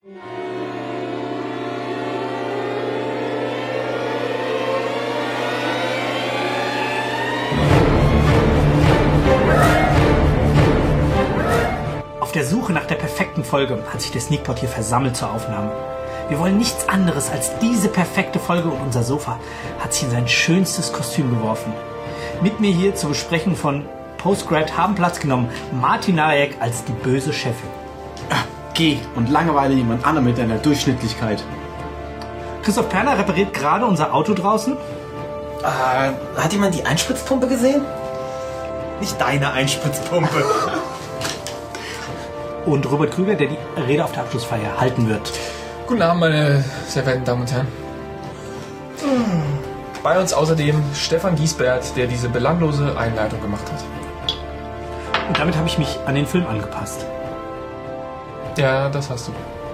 Auf der Suche nach der perfekten Folge hat sich der Sneakpot hier versammelt zur Aufnahme. Wir wollen nichts anderes als diese perfekte Folge und unser Sofa hat sich in sein schönstes Kostüm geworfen. Mit mir hier zur Besprechung von Postgrad haben Platz genommen Martin Narek als die böse Chefin. Geh und langweile jemand anderen mit deiner Durchschnittlichkeit. Christoph Perner repariert gerade unser Auto draußen. Hat jemand die Einspritzpumpe gesehen? Nicht deine Einspritzpumpe. Und Robert Krüger, der die Rede auf der Abschlussfeier halten wird. Guten Abend, meine sehr verehrten Damen und Herren. Bei uns außerdem Stefan Giesbert, der diese belanglose Einleitung gemacht hat. Und damit habe ich mich an den Film angepasst. Ja, das hast du.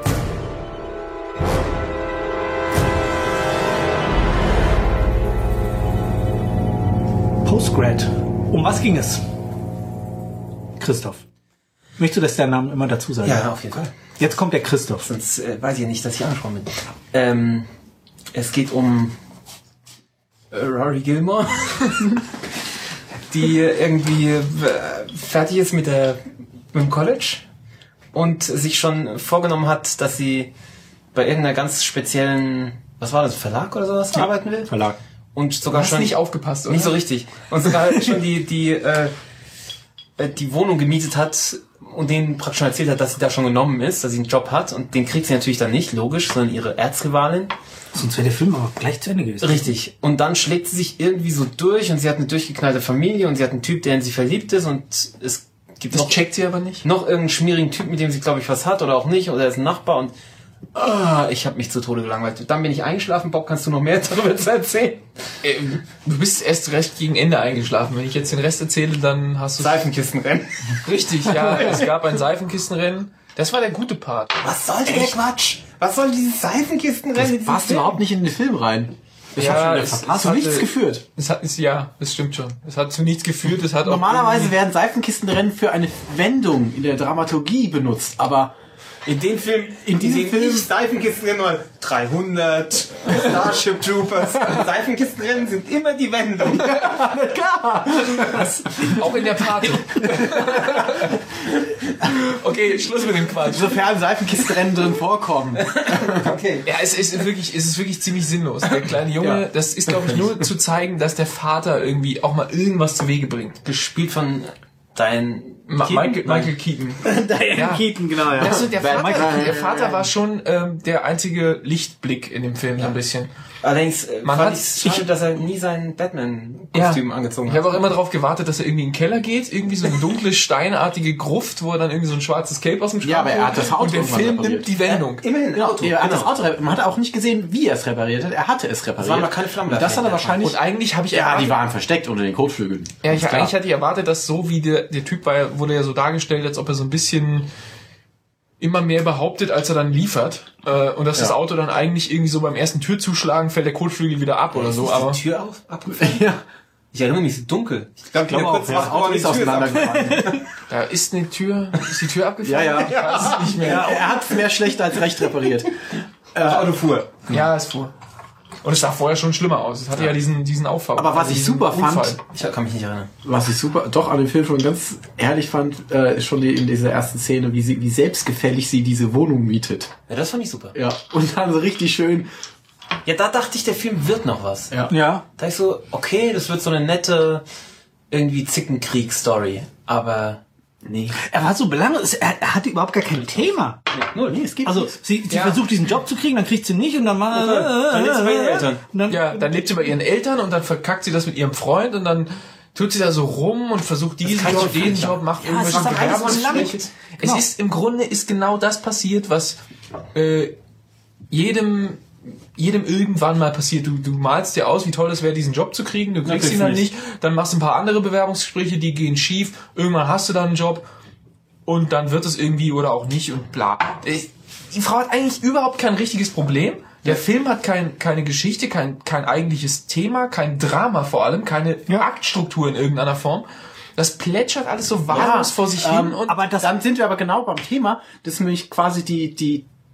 Postgrad. Um was ging es? Christoph. Möchtest du, dass der Name immer dazu sagen? Ja, auf jeden Fall. Jetzt kommt der Christoph. Sonst weiß ich ja nicht, dass ich angesprochen bin. Es geht um Rory Gilmore, die irgendwie fertig ist mit dem College und sich schon vorgenommen hat, dass sie bei irgendeiner ganz speziellen, was war das, Verlag oder sowas, arbeiten will? Verlag. Und sogar Du hast schon nicht aufgepasst, oder? Nicht so richtig. Und sogar schon die Wohnung gemietet hat und denen praktisch schon erzählt hat, dass sie da schon genommen ist, dass sie einen Job hat. Und den kriegt sie natürlich dann nicht, logisch, sondern ihre Erzrivalin. Sonst wäre der Film aber gleich zu Ende gewesen. Richtig. Und dann schlägt sie sich irgendwie so durch und sie hat eine durchgeknallte Familie und sie hat einen Typ, der in sie verliebt ist und es gibt Das checkt sie aber nicht. noch irgendeinen schmierigen Typ, mit dem sie, glaube ich, was hat oder auch nicht, oder er ist ein Nachbar und ich habe mich zu Tode gelangweilt. Dann bin ich eingeschlafen. Bob, kannst du noch mehr darüber erzählen? Du bist erst recht gegen Ende eingeschlafen. Wenn ich jetzt den Rest erzähle, dann hast du... Seifenkistenrennen. Richtig, ja. Es gab ein Seifenkistenrennen. Das war der gute Part. Was soll der Quatsch? Was soll dieses Seifenkistenrennen? Das passt überhaupt nicht in den Film rein. Ich hab schon wieder verpasst. Hast du nichts geführt? Ja, das stimmt schon. Es hat zu nichts geführt. Es hat Normalerweise werden Seifenkistenrennen für eine Wendung in der Dramaturgie benutzt, aber In dem Film, Seifenkistenrennen nur 300, Starship Troopers. Seifenkistenrennen sind immer die Wendung. klar. auch in der Party. Okay, Schluss mit dem Quatsch. Sofern Seifenkistenrennen drin vorkommen. Okay. Ja, es ist wirklich ziemlich sinnlos. Der kleine Junge, Ja. das ist, glaube ich, nur zu zeigen, dass der Vater irgendwie auch mal irgendwas zu Wege bringt. Gespielt von Michael Keaton. Diane Ja. Keaton, genau, ja. Also der Vater war schon der einzige Lichtblick in dem Film so ein bisschen. Allerdings Man fand hat- ich schade, dass er nie sein Batman-Kostüm angezogen Ich hat. habe auch immer darauf gewartet, dass er irgendwie in den Keller geht, irgendwie so eine dunkle, steinartige Gruft, wo er dann irgendwie so ein schwarzes Cape aus dem Schrank Ja, aber er hat holt. das Auto und der irgendwann Film repariert. nimmt die Wendung. Immerhin, Genau, Auto. er hat das Genau. Auto, man hat auch nicht gesehen, wie er es repariert hat. Er hatte es repariert. Es waren aber keine Flammen Und das hat er da. wahrscheinlich... Und eigentlich habe ich ja, erwartet, die waren versteckt unter den Kotflügeln. ja, Ist klar. eigentlich hatte ich erwartet, dass so wie der Typ war, wurde ja so dargestellt, als ob er so ein bisschen immer mehr behauptet, als er dann liefert. Und dass das Auto dann eigentlich irgendwie so beim ersten Türzuschlagen fällt der Kotflügel wieder ab oder so. Aber die Tür abgefallen? Ja. Ich erinnere mich, es ist dunkel. Ich glaube, Das Auto ist auseinandergefallen. da ist die Tür abgefallen? Ja. Ich weiß es nicht mehr. Er hat es mehr schlecht als recht repariert. Das Auto fuhr. Ja, es fuhr. Und es sah vorher schon schlimmer aus. Es hatte ja diesen Auffall. Aber was ich diesen super fand, Unfall. Ich kann mich nicht erinnern. was ich super, doch an dem Film schon ganz ehrlich fand, ist schon in dieser ersten Szene, wie selbstgefällig sie diese Wohnung mietet. Ja, das fand ich super. Ja. Und dann so richtig schön. Ja, da dachte ich, der Film wird noch was. Ja. Ja. Da ich so, okay, das wird so eine nette, irgendwie Zickenkrieg-Story. Aber, nee. Er war so belanglos, er hatte überhaupt gar kein Thema. Nee, es geht Also, nicht. sie versucht diesen Job zu kriegen, dann kriegt sie nicht und dann mal... Dann lebt sie bei ihren Eltern. Und dann, Ja, dann lebt sie bei ihren Eltern und dann verkackt sie das mit ihrem Freund und dann tut sie da so rum und versucht diesen kann ich Job, schon den verstehen. Job, macht Ja, es ist irgendwelche aber alles so Bewerbungsgespräche. lang. Es Genau. ist im Grunde ist genau das passiert, was jedem irgendwann mal passiert. Du malst dir aus, wie toll es wäre, diesen Job zu kriegen, du kriegst ihn dann nicht, dann machst du ein paar andere Bewerbungsgespräche, die gehen schief, irgendwann hast du dann einen Job und dann wird es irgendwie oder auch nicht und bla. Die Frau hat eigentlich überhaupt kein richtiges Problem. Der Film hat keine Geschichte, kein eigentliches Thema, kein Drama vor allem, keine Aktstruktur in irgendeiner Form. Das plätschert alles so wahllos vor sich hin. Und aber das, Dann sind wir aber genau beim Thema, das ist nämlich quasi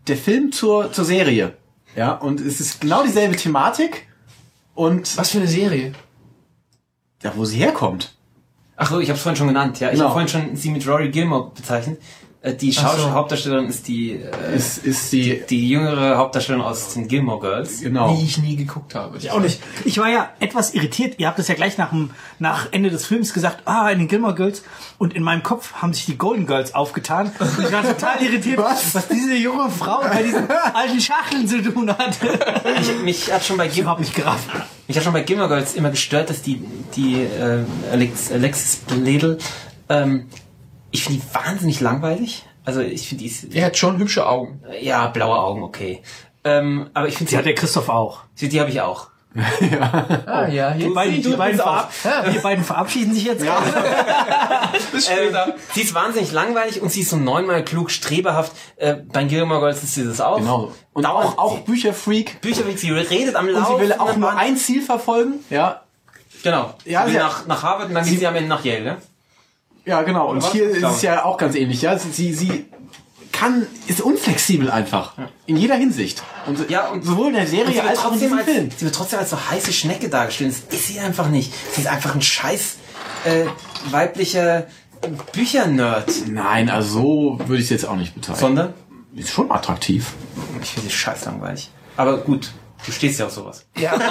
der Film zur Serie. Ja, und es ist genau dieselbe Thematik. Und Was für eine Serie? ja, wo sie herkommt. Ach so, ich habe es vorhin schon genannt. Ja, ich Genau. habe vorhin schon sie mit Rory Gilmore bezeichnet. Die Hauptdarstellerin ist die Ist die die jüngere Hauptdarstellerin aus den Gilmore Girls. genau. Die ich nie geguckt habe. Ich auch nicht. Ich war ja etwas irritiert. Ihr habt es ja gleich nach Ende des Films gesagt, in den Gilmore Girls. Und in meinem Kopf haben sich die Golden Girls aufgetan. Und ich war total irritiert, was diese junge Frau bei diesen alten Schachteln zu tun hat. Mich hat schon bei Überhaupt nicht gerafft. Gilmore Girls immer gestört, dass die Alexis Bledel, ich finde die wahnsinnig langweilig. Also ich finde die ist, Er hat schon hübsche Augen. ja, blaue Augen, okay. Aber ich finde Die hat der Christoph auch. die habe ich auch. Ah ja, Die beiden verabschieden sich jetzt gerade. bis später. Sie ist wahnsinnig langweilig und sie ist so 9-mal klug, streberhaft. Bei Gilmore Girls ist sie das auch. Genau. Und auch Bücherfreak. Bücherweg, sie redet am Und Laufen. sie will auch nur ein Ziel verfolgen. Ja. Genau. Ja, Sie will sie- nach Harvard und dann geht sie am Ende nach Yale, ne? Ja, genau. Und was? hier ist Klar. es ja auch ganz ähnlich. Ja, sie ist unflexibel einfach. In jeder Hinsicht. Und, Ja, und sowohl in der Und sie Serie wird als auch in diesem Film. Sie wird trotzdem als so heiße Schnecke dargestellt. Das ist sie einfach nicht. Sie ist einfach ein scheiß weiblicher Büchernerd. Nein, also so würde ich es jetzt auch nicht betreiben. Sondern? Ist schon attraktiv. Ich finde sie scheiß langweilig. Aber gut, du stehst ja auf sowas.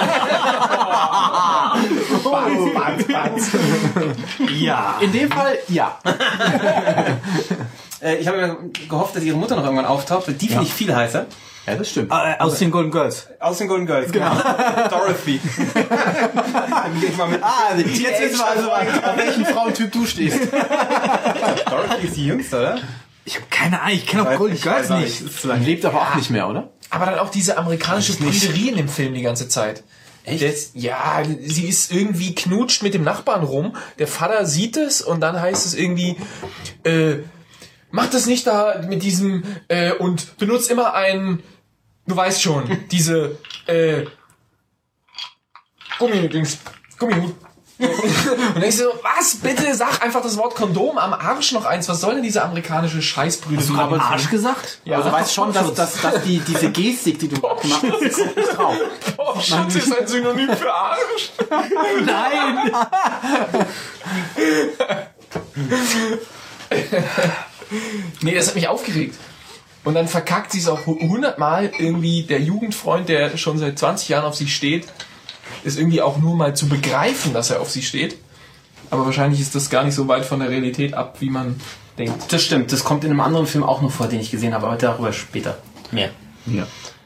Ja. In dem Fall, ja. Ich habe immer gehofft, dass ihre Mutter noch irgendwann auftaucht, weil die finde ich viel heißer. Ja, das stimmt. Aus den Golden Girls. Aus den Golden Girls, genau. Dorothy. Dann gehe ich mal mit. Jetzt wissen wir also, auf welchen Frauentyp du stehst. Dorothy ist die Jüngste, oder? Ich habe keine Ahnung, ich kenne auch Golden Girls nicht. Ist zu lang. Lebt aber auch nicht mehr, oder? Aber dann auch diese amerikanische Prüderie in dem Film die ganze Zeit. Echt? Ja, sie ist irgendwie knutscht mit dem Nachbarn rum. Der Vater sieht es und dann heißt es irgendwie, mach das nicht da mit diesem, und benutzt immer du weißt schon, diese, Gummihut. Und ich so, was, bitte, sag einfach das Wort Kondom am Arsch noch eins. Was soll denn diese amerikanische Scheißprüderie? Hast du Arsch gesagt? Ja, also du weißt schon, dass diese Gestik, die du gemacht hast, kommt nicht drauf. Oh, Schutz ist ein Synonym für Arsch. Nein! Nee, das hat mich aufgeregt. Und dann verkackt sie es auch 100-mal irgendwie. Der Jugendfreund, der schon seit 20 Jahren auf sie steht, ist irgendwie auch nur mal zu begreifen, dass er auf sie steht. Aber wahrscheinlich ist das gar nicht so weit von der Realität ab, wie man denkt. Das stimmt, das kommt in einem anderen Film auch noch vor, den ich gesehen habe, aber darüber später mehr. Ja.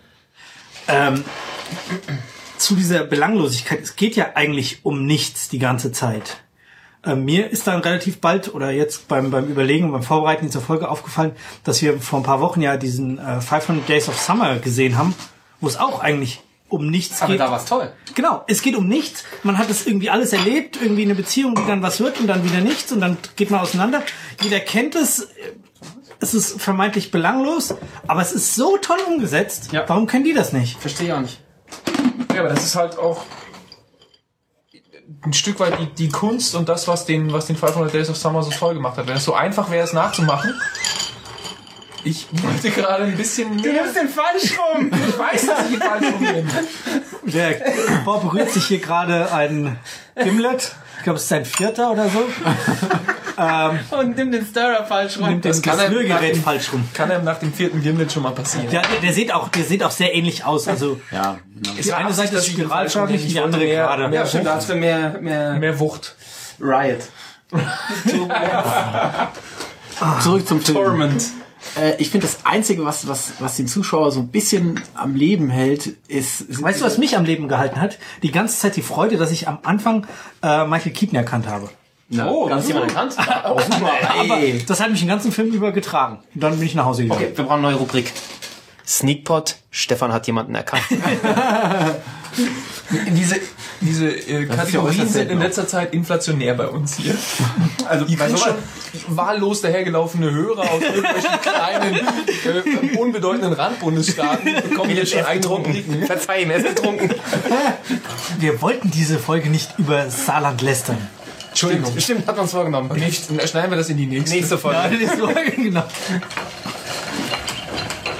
Zu dieser Belanglosigkeit, es geht ja eigentlich um nichts die ganze Zeit. Mir ist dann relativ bald oder jetzt beim Überlegen und beim Vorbereiten dieser Folge aufgefallen, dass wir vor ein paar Wochen ja diesen 500 Days of Summer gesehen haben, wo es auch eigentlich um nichts Aber geht. da war's toll. Genau, es geht um nichts. Man hat es irgendwie alles erlebt, irgendwie eine Beziehung, die dann was wird und dann wieder nichts und dann geht man auseinander. Jeder kennt es. Es ist vermeintlich belanglos, aber es ist so toll umgesetzt. Ja. Warum können die das nicht? Verstehe ich auch nicht. Ja, aber das ist halt auch ein Stück weit die Kunst und das, was den 500 Days of Summer so toll gemacht hat. Wenn es so einfach wäre, es nachzumachen. Ich wollte gerade ein bisschen mehr. nimmst den falsch rum! Ich weiß, dass ich ihn falsch rumnehme. Der Bob berührt sich hier gerade ein Gimlet. Ich glaube, es ist sein 4. oder so. Und nimm den Stirrer falsch rum. Nimmt das kann er- Rührgerät falsch rum. Kann einem nach dem 4. Gimlet schon mal passieren. Der sieht auch sehr ähnlich aus. Also Ja, genau. die eine Seite ist spiralförmig, die andere mehr, gerade. Mehr, Ja, stimmt, da hast du mehr mehr Wucht. Riot. Zurück zum Film. Torment. Ich finde, das Einzige, was den Zuschauer so ein bisschen am Leben hält, ist... Weißt du, was mich am Leben gehalten hat? Die ganze Zeit die Freude, dass ich am Anfang Michael Keaton erkannt habe. Na, Oh, ganz hast du jemanden erkannt? Aber das hat mich den ganzen Film über getragen. Und dann bin ich nach Hause gegangen. Okay, wir brauchen eine neue Rubrik. Sneakpot, Stefan hat jemanden erkannt. Diese ja Kategorien äußerst sind selten in auch. letzter Zeit inflationär bei uns hier. Also, Die sind schon wahllos dahergelaufene Hörer aus irgendwelchen kleinen, unbedeutenden Randbundesstaaten bekommen jetzt schon eigene Rubriken. Verzeih ihm, er ist betrunken. Wir wollten diese Folge nicht über Saarland lästern. Entschuldigung. Stimmt, hat man es vorgenommen. Okay, schneiden wir das in die nächste. Nächste Folge. Ja, das ist so, genau.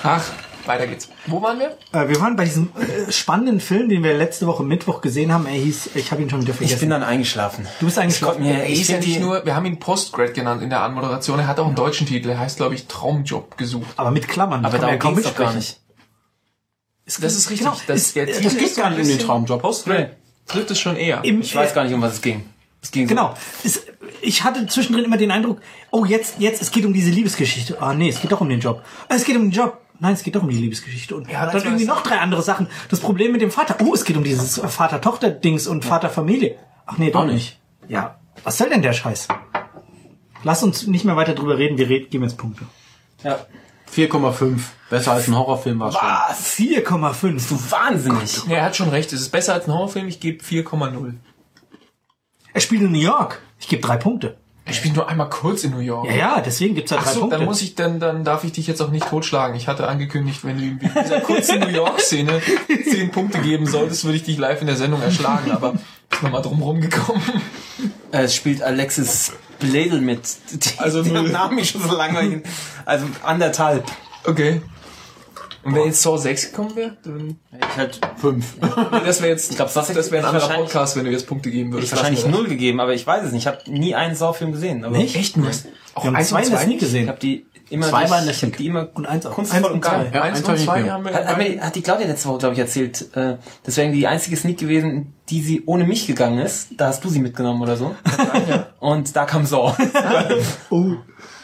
Ach, weiter geht's. Wo waren wir? Wir waren bei diesem spannenden Film, den wir letzte Woche Mittwoch gesehen haben. Er hieß, ich habe ihn schon wieder vergessen. Ich bin dann eingeschlafen. Du bist eingeschlafen? Ja, Ich ja nicht nur, wir haben ihn Postgrad genannt in der Anmoderation. Er hat auch einen deutschen Titel. Er heißt, glaube ich, Traumjob gesucht. Aber mit Klammern. Aber darum ging's doch gar nicht. Das ist richtig. Genau, Das Das geht gar nicht in den Traumjob. Postgrad trifft es schon eher. Ich weiß gar nicht, um was es ging. Es ging Genau. Ich hatte zwischendrin immer den Eindruck, oh, jetzt, es geht um diese Liebesgeschichte. Ah, nee, es geht doch um den Job. Es geht um den Job. Nein, es geht doch um die Liebesgeschichte. Und Ja, dann irgendwie noch 3 andere Sachen. Das Problem mit dem Vater. Oh, es geht um dieses Vater-Tochter-Dings und Vater-Familie. Ach nee, doch nicht. Ja. Was soll denn der Scheiß? Lass uns nicht mehr weiter drüber reden. Wir geben jetzt Punkte. Ja. 4,5. Besser als ein Horrorfilm war es schon. Was? 4,5. Du wahnsinnig. Ja, er hat schon recht. Es ist besser als ein Horrorfilm. Ich gebe 4,0. Er spielt in New York. Ich gebe 3 Punkte. Er spielt nur einmal kurz in New York. Ja, deswegen gibt's da 3 Ach so, Punkte. dann darf ich dich jetzt auch nicht totschlagen. Ich hatte angekündigt, wenn du ihm in dieser kurzen New York-Szene 10 Punkte geben solltest, würde ich dich live in der Sendung erschlagen, aber ist nochmal drum rumgekommen. Es spielt Alexis Bledel mit. Also der 0. Name ist schon so langweilig. Also 1,5. Okay. Und wenn jetzt Saw 6 gekommen wäre, dann... Ich halt 5. Nee, das wäre jetzt... Ich glaub, Saw 6 das wäre ein anderer wahrscheinlich- Podcast, wenn du jetzt Punkte geben würdest. ich wahrscheinlich Lassen wir 0 gegeben, aber ich weiß es nicht. Ich habe nie einen Saw-Film gesehen. Aber Nicht? Echt nur? Wir haben 2 in der Sneak Ich gesehen. habe die immer 2 waren in der ich hab die immer Und 1 auch. kunstvoll 1 und und geil. 2. Ja, 1 eins und hab ich 2 gesehen. haben wir... Hat die Claudia letzte Woche, glaube ich, erzählt. Das wäre die einzige Sneak gewesen, die sie ohne mich gegangen ist. Da hast du sie mitgenommen oder so. Und da kam Saw. Oh.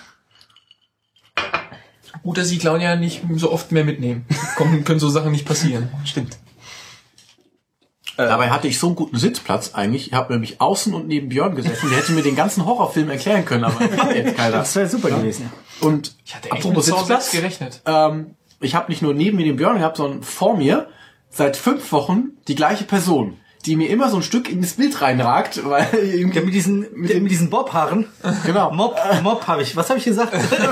Gut, dass ich Claudia nicht so oft mehr mitnehmen. Können so Sachen nicht passieren. Stimmt. Dabei hatte ich so einen guten Sitzplatz eigentlich. Ich habe nämlich außen und neben Björn gesessen. Der hätte mir den ganzen Horrorfilm erklären können, aber das hat jetzt keiner. Das wäre super gewesen. Und Ich hatte echt mit apropos Saw 6 Sitzplatz, gerechnet. ich habe nicht nur neben mir den Björn gehabt, sondern vor mir seit 5 Wochen die gleiche Person, die mir immer so ein Stück in das Bild reinragt, weil irgendwie Ja, mit diesen Bob-Haaren. genau. Mob habe ich. Was habe ich gesagt?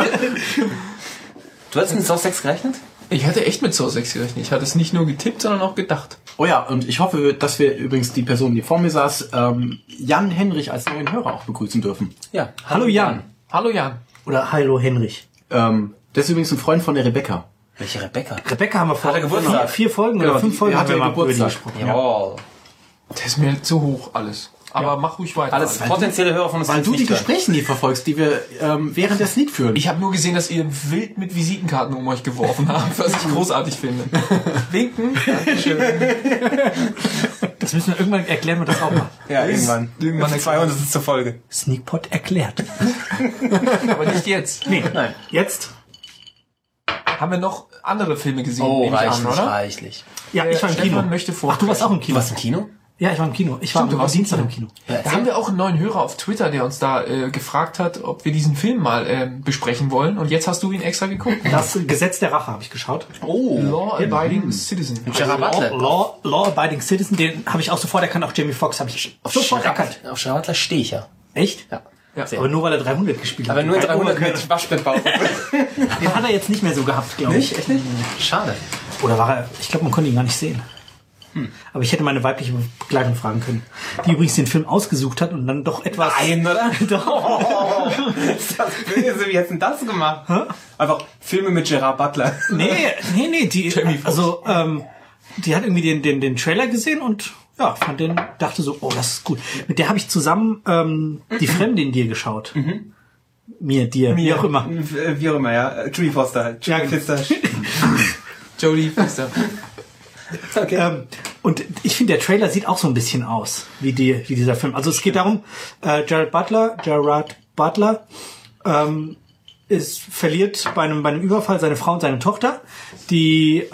Du hast mit Saw 6 gerechnet? Ich hatte echt mit Saw 6 gerechnet. Ich hatte es nicht nur getippt, sondern auch gedacht. Oh ja, und ich hoffe, dass wir übrigens die Person, die vor mir saß, Jan Henrich als neuen Hörer auch begrüßen dürfen. Ja. Hallo Jan. Hallo Jan. Oder Hallo Henrich. Der ist übrigens ein Freund von der Rebecca. Welche Rebecca? Rebecca haben wir vor Hat er Geburtstag? 4 Folgen Genau, oder 5 die Folgen hatte haben wir mal über die Geburtstag. gesprochen. Jawohl. Der ist mir zu hoch alles. Aber mach ruhig weiter. Alles potenzielle Hörer von uns. Weil du die nicht hören. Gespräche nie verfolgst, die wir während der Sneak führen. Ich habe nur gesehen, dass ihr wild mit Visitenkarten um euch geworfen habt, was ich großartig finde. Winken. Dankeschön. Das müssen wir irgendwann erklären, wir das auch mal. Ja, irgendwann. Irgendwann 200 zur Folge. Sneakpot erklärt. Aber nicht jetzt. Nee, Nein. jetzt? Haben wir noch andere Filme gesehen? Oh, nehme ich reichlich, an, oder? reichlich. Ja, ich war im Stefan Kino. möchte Ach, du warst auch im Du Kino. warst im Kino? Ja, ich war im Kino. Ich war Stimmt, du am warst im Dienstag im Kino. Kino. Da haben wir auch einen neuen Hörer auf Twitter, der uns da gefragt hat, ob wir diesen Film mal besprechen wollen. Und jetzt hast du ihn extra geguckt. Das Gesetz der Rache habe ich geschaut. Oh. Law-Abiding Citizen. Gerard Butler. Law Abiding Citizen, den habe ich auch sofort erkannt. Auch Jamie Foxx habe ich sofort erkannt. Auf Gerard Butler stehe ich ja. Echt? Ja. Ja. Sehr. Aber nur weil er 300 gespielt hat. Aber nur Kein 300 Oberkörper. mit Waschbettbauch. Den hat er jetzt nicht mehr so gehabt, glaube ich. Echt nicht? Schade. Oder war er? Ich glaube, man konnte ihn gar nicht sehen. Aber ich hätte meine weibliche Begleitung fragen können, die übrigens den Film ausgesucht hat und dann doch etwas... Nein, oder? Doch. Oh, ist das böse. Wie hast du denn das gemacht? Einfach Filme mit Gerard Butler. Nee, die, also, die hat irgendwie den Trailer gesehen und ja, fand den, dachte so, oh, das ist gut. Mit der habe ich zusammen Die Fremde in dir geschaut. Mir, dir, wie auch immer. Wie auch immer, ja. Julie Foster halt. Ja, Julie Foster. Jodie Foster. Okay. Und ich finde, der Trailer sieht auch so ein bisschen aus, wie dieser Film. Also es geht darum, Gerard Butler verliert bei einem Überfall seine Frau und seine Tochter. Die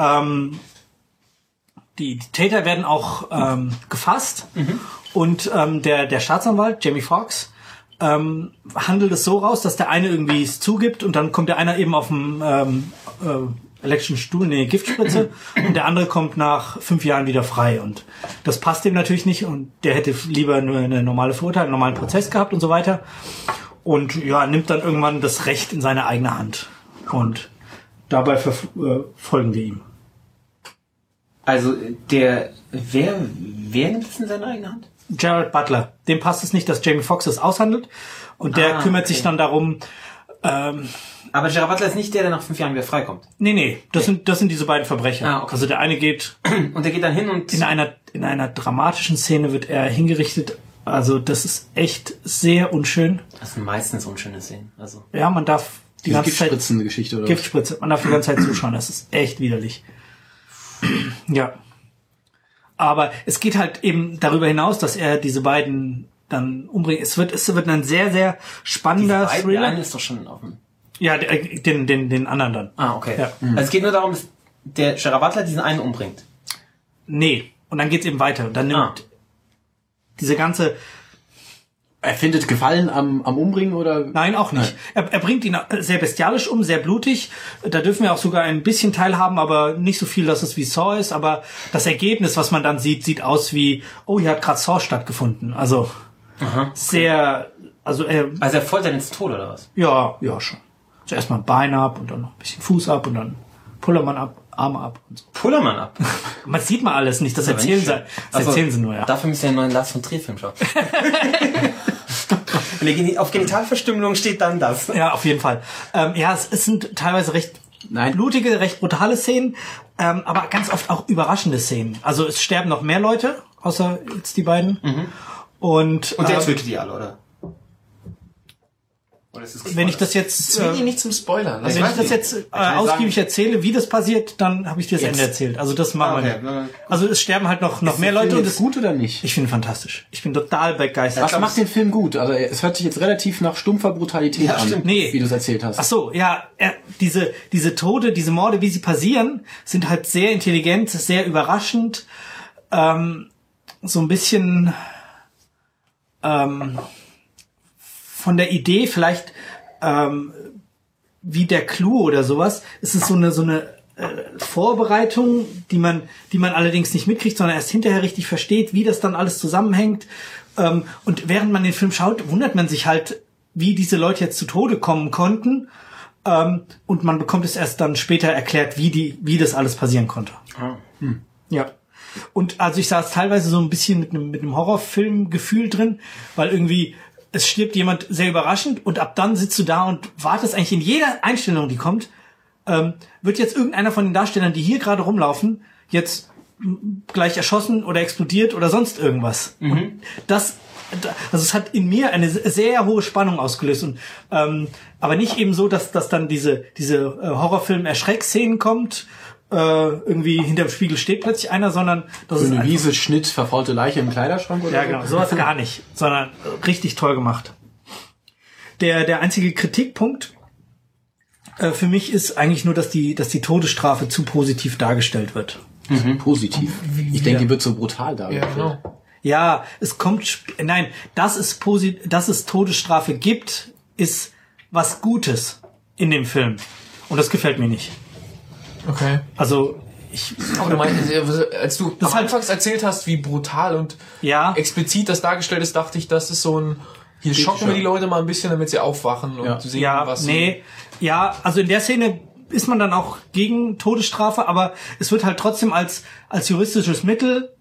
Täter werden auch gefasst und der Staatsanwalt, Jamie Foxx, handelt es so raus, dass der eine irgendwie es zugibt und dann kommt der eine eben auf dem elektrischen Stuhl, eine Giftspritze und der andere kommt nach 5 Jahren wieder frei und das passt dem natürlich nicht und der hätte lieber nur eine normale Verurteilung, einen normalen Prozess gehabt und so weiter und ja, nimmt dann irgendwann das Recht in seine eigene Hand und dabei folgen wir ihm. Also, wer nimmt es in seine eigene Hand? Gerard Butler. Dem passt es nicht, dass Jamie Foxx es aushandelt und der kümmert sich dann darum, Aber Gerard Butler ist nicht der nach 5 Jahren wieder freikommt. Nee, das sind diese beiden Verbrecher. Ah, okay. Also der eine geht Und der geht dann hin und... in einer dramatischen Szene wird er hingerichtet. Also das ist echt sehr unschön. Das sind meistens unschöne Szenen. Also. Ja, man darf die Diese ganze Zeit Giftspritzengeschichte, oder? Giftspritze. Man darf die ganze Zeit zuschauen. Das ist echt widerlich. Ja. Aber es geht halt eben darüber hinaus, dass er diese beiden dann umbringt. Es wird ein sehr, sehr spannender Der Thriller. eine ist doch schon auf dem... Ja, den anderen dann. Ah, okay. Ja. Also es geht nur darum, dass der Gerard Butler diesen einen umbringt. Nee. Und dann geht's eben weiter. Und dann nimmt diese ganze... Er findet Gefallen am Umbringen, oder? Nein, auch nicht. Er bringt ihn sehr bestialisch um, sehr blutig. Da dürfen wir auch sogar ein bisschen teilhaben, aber nicht so viel, dass es wie Saw ist. Aber das Ergebnis, was man dann sieht, sieht aus wie, oh, hier hat gerade Saw stattgefunden. Also sehr... Also er foltert ins Tod, oder was? Ja, schon. Zuerst mal Bein ab und dann noch ein bisschen Fuß ab und dann Pullermann ab, Arme ab und so. Pullermann ab. Man sieht mal alles nicht, das erzählen sie nur, ja. Dafür müsst ihr einen neuen Lars von Trier Film schauen. Wenn auf Genitalverstümmelung steht dann das. Ja, auf jeden Fall. Es sind teilweise recht blutige, recht brutale Szenen, aber ganz oft auch überraschende Szenen. Also es sterben noch mehr Leute, außer jetzt die beiden. Und der tötet die alle, oder? Wenn ich das jetzt nicht zum Spoilern. wenn ich das jetzt ausgiebig erzähle, wie das passiert, dann habe ich dir das Ende erzählt. Also das machen wir nicht. Also es sterben halt noch mehr Leute. Und ist gut oder nicht? Ich finde ihn fantastisch. Ich bin total begeistert. Was macht den Film gut? Also es hört sich jetzt relativ nach stumpfer Brutalität an, stimmt. wie du es erzählt hast. Ach so, ja, diese Tode, diese Morde, wie sie passieren, sind halt sehr intelligent, sehr überraschend, so ein bisschen von der Idee vielleicht wie der Clou oder sowas. Es ist so eine Vorbereitung, die man allerdings nicht mitkriegt, sondern erst hinterher richtig versteht, wie das dann alles zusammenhängt. Und während man den Film schaut, wundert man sich halt, wie diese Leute jetzt zu Tode kommen konnten. Und man bekommt es erst dann später erklärt, wie das alles passieren konnte. Ja. Und also ich saß teilweise so ein bisschen mit einem Horrorfilm-Gefühl drin, weil irgendwie es stirbt jemand sehr überraschend und ab dann sitzt du da und wartest eigentlich in jeder Einstellung, die kommt, wird jetzt irgendeiner von den Darstellern, die hier gerade rumlaufen, jetzt gleich erschossen oder explodiert oder sonst irgendwas. Und es hat in mir eine sehr hohe Spannung ausgelöst und aber nicht eben so, dass dann diese Horrorfilm-Erschreckszenen kommt, irgendwie hinterm Spiegel steht plötzlich einer, sondern das so ist eine Wiese, Schnitt, verfaulte Leiche im Kleiderschrank oder ja, genau, sowas gar nicht, sondern richtig toll gemacht. Der einzige Kritikpunkt für mich ist eigentlich nur, dass die Todesstrafe zu positiv dargestellt wird. Positiv. Ich denke, die wird so brutal dargestellt. Ja, genau. Ja, dass es Todesstrafe gibt, ist was Gutes in dem Film. Und das gefällt mir nicht. Okay. Also, Aber du meinst, als du am Anfangs erzählt hast, wie brutal und explizit das dargestellt ist, dachte ich, das ist so ein, hier schocken wir die Leute mal ein bisschen, damit sie aufwachen und sehen, was sie... Ja, also in der Szene ist man dann auch gegen Todesstrafe, aber es wird halt trotzdem als juristisches Mittel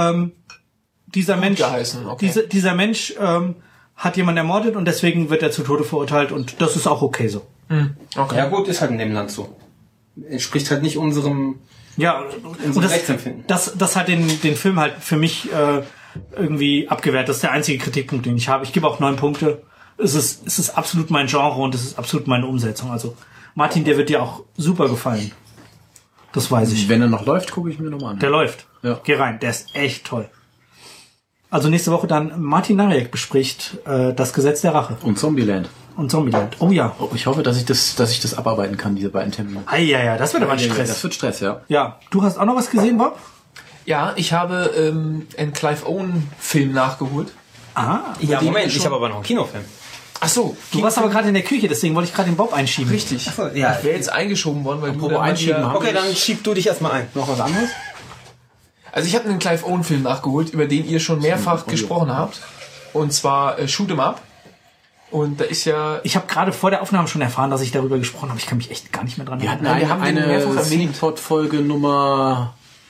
dieser Mensch geheißen, okay. Dieser Mensch hat jemanden ermordet und deswegen wird er zu Tode verurteilt und das ist auch okay so. Okay. Ja gut, ist halt in dem Land so. Entspricht halt nicht unserem Rechtsempfinden. Das hat den Film halt für mich irgendwie abgewehrt. Das ist der einzige Kritikpunkt, den ich habe. Ich gebe auch 9 Punkte. Es ist absolut mein Genre und es ist absolut meine Umsetzung. Also Martin, der wird dir auch super gefallen. Das weiß ich. Wenn er noch läuft, gucke ich mir nochmal an. Der läuft. Ja. Geh rein, der ist echt toll. Also nächste Woche dann Martin Nariek bespricht das Gesetz der Rache. Und Zombieland. Oh ja. Oh, ich hoffe, dass ich das abarbeiten kann, diese beiden Termine. Ja, das wird aber ein Stress. Das wird Stress, ja. Ja, du hast auch noch was gesehen, Bob? Ja, ich habe einen Clive Owen-Film nachgeholt. Ja, Moment, ich habe aber noch einen Kinofilm. Ach so. Du warst aber gerade in der Küche, deswegen wollte ich gerade den Bob einschieben. Richtig. Ach so, ja. Ich wäre jetzt eingeschoben worden, weil du einschieben haben. Okay, dann schieb du dich erstmal ein. Noch was anderes? Also ich habe einen Clive Owen-Film nachgeholt, über den ihr schon mehrfach gesprochen habt. Und zwar Shoot 'em Up. Und da ist ja... Ich habe gerade vor der Aufnahme schon erfahren, dass ich darüber gesprochen habe. Ich kann mich echt gar nicht mehr dran erinnern. Wir haben den mehrfach erwähnt. Sneakpot-Folge Nummer...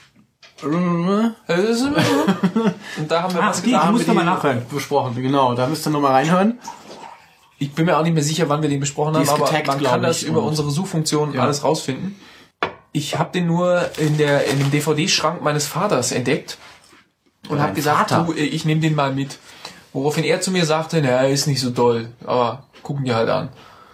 Und da haben wir was die muss nochmal nachhören. Besprochen, genau. Da müsst ihr nochmal reinhören. Ich bin mir auch nicht mehr sicher, wann wir den besprochen haben, aber getaggt, man kann das über unsere Suchfunktion alles rausfinden. Ich habe den nur in dem DVD-Schrank meines Vaters entdeckt und habe gesagt, du, ich nehme den mal mit. Woraufhin er zu mir sagte, er ist nicht so doll, aber gucken die halt an.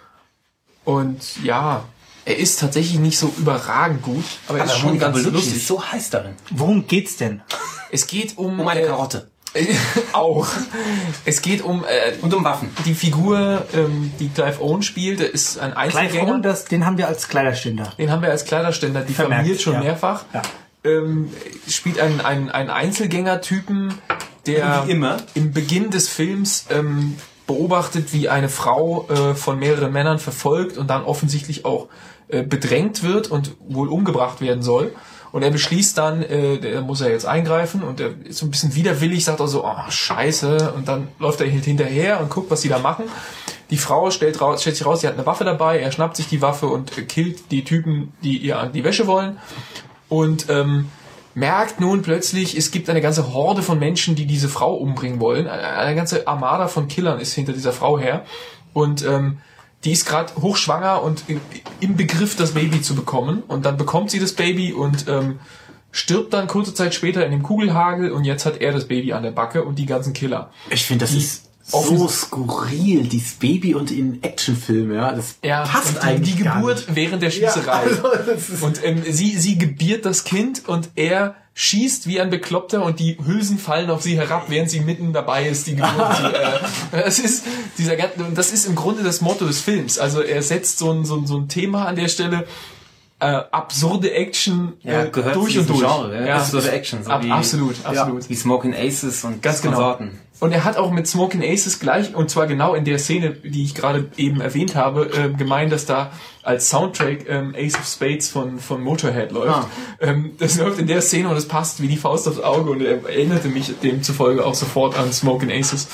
Und ja, er ist tatsächlich nicht so überragend gut, aber er ist schon ganz lustig. Ist so heiß darin. Worum geht's denn? Es geht um eine Karotte. auch. Es geht um und um Waffen. Die Figur, die Clive Owen spielt, der ist ein Einzelgänger. Clive Owen, den haben wir als Kleiderständer. Den haben wir als Kleiderständer diffamiert schon mehrfach. Ja. Spielt einen Einzelgänger-Typen, der wie immer im Beginn des Films beobachtet, wie eine Frau von mehreren Männern verfolgt und dann offensichtlich auch bedrängt wird und wohl umgebracht werden soll. Und er beschließt dann, der muss er jetzt eingreifen und er ist so ein bisschen widerwillig, sagt also, oh, scheiße. Und dann läuft er hinterher und guckt, was die da machen. Die Frau stellt sich raus, sie hat eine Waffe dabei, er schnappt sich die Waffe und killt die Typen, die ihr an die Wäsche wollen. Und merkt nun plötzlich, es gibt eine ganze Horde von Menschen, die diese Frau umbringen wollen. Eine ganze Armada von Killern ist hinter dieser Frau her. Und die ist gerade hochschwanger und im Begriff, das Baby zu bekommen. Und dann bekommt sie das Baby und stirbt dann kurze Zeit später in dem Kugelhagel. Und jetzt hat er das Baby an der Backe und die ganzen Killer. Ich finde, das ist so skurril, dieses Baby und in Actionfilmen, ja. Das passt eigentlich die Geburt während der Schießerei. Ja, also und sie gebiert das Kind und er schießt wie ein Bekloppter und die Hülsen fallen auf sie herab, während sie mitten dabei ist, die Geburt. Das ist im Grunde das Motto des Films. Also er setzt so ein Thema an der Stelle, absurde Action gehört durch und durch. Genre, ja. Absurde Action. So absolut. Wie Smoking Aces und ganz Konsorten. Genau. Und er hat auch mit Smoking Aces gleich, und zwar genau in der Szene, die ich gerade eben erwähnt habe, gemeint, dass da als Soundtrack Ace of Spades von Motorhead läuft. Das läuft in der Szene und es passt wie die Faust aufs Auge und er erinnerte mich demzufolge auch sofort an Smoking Aces.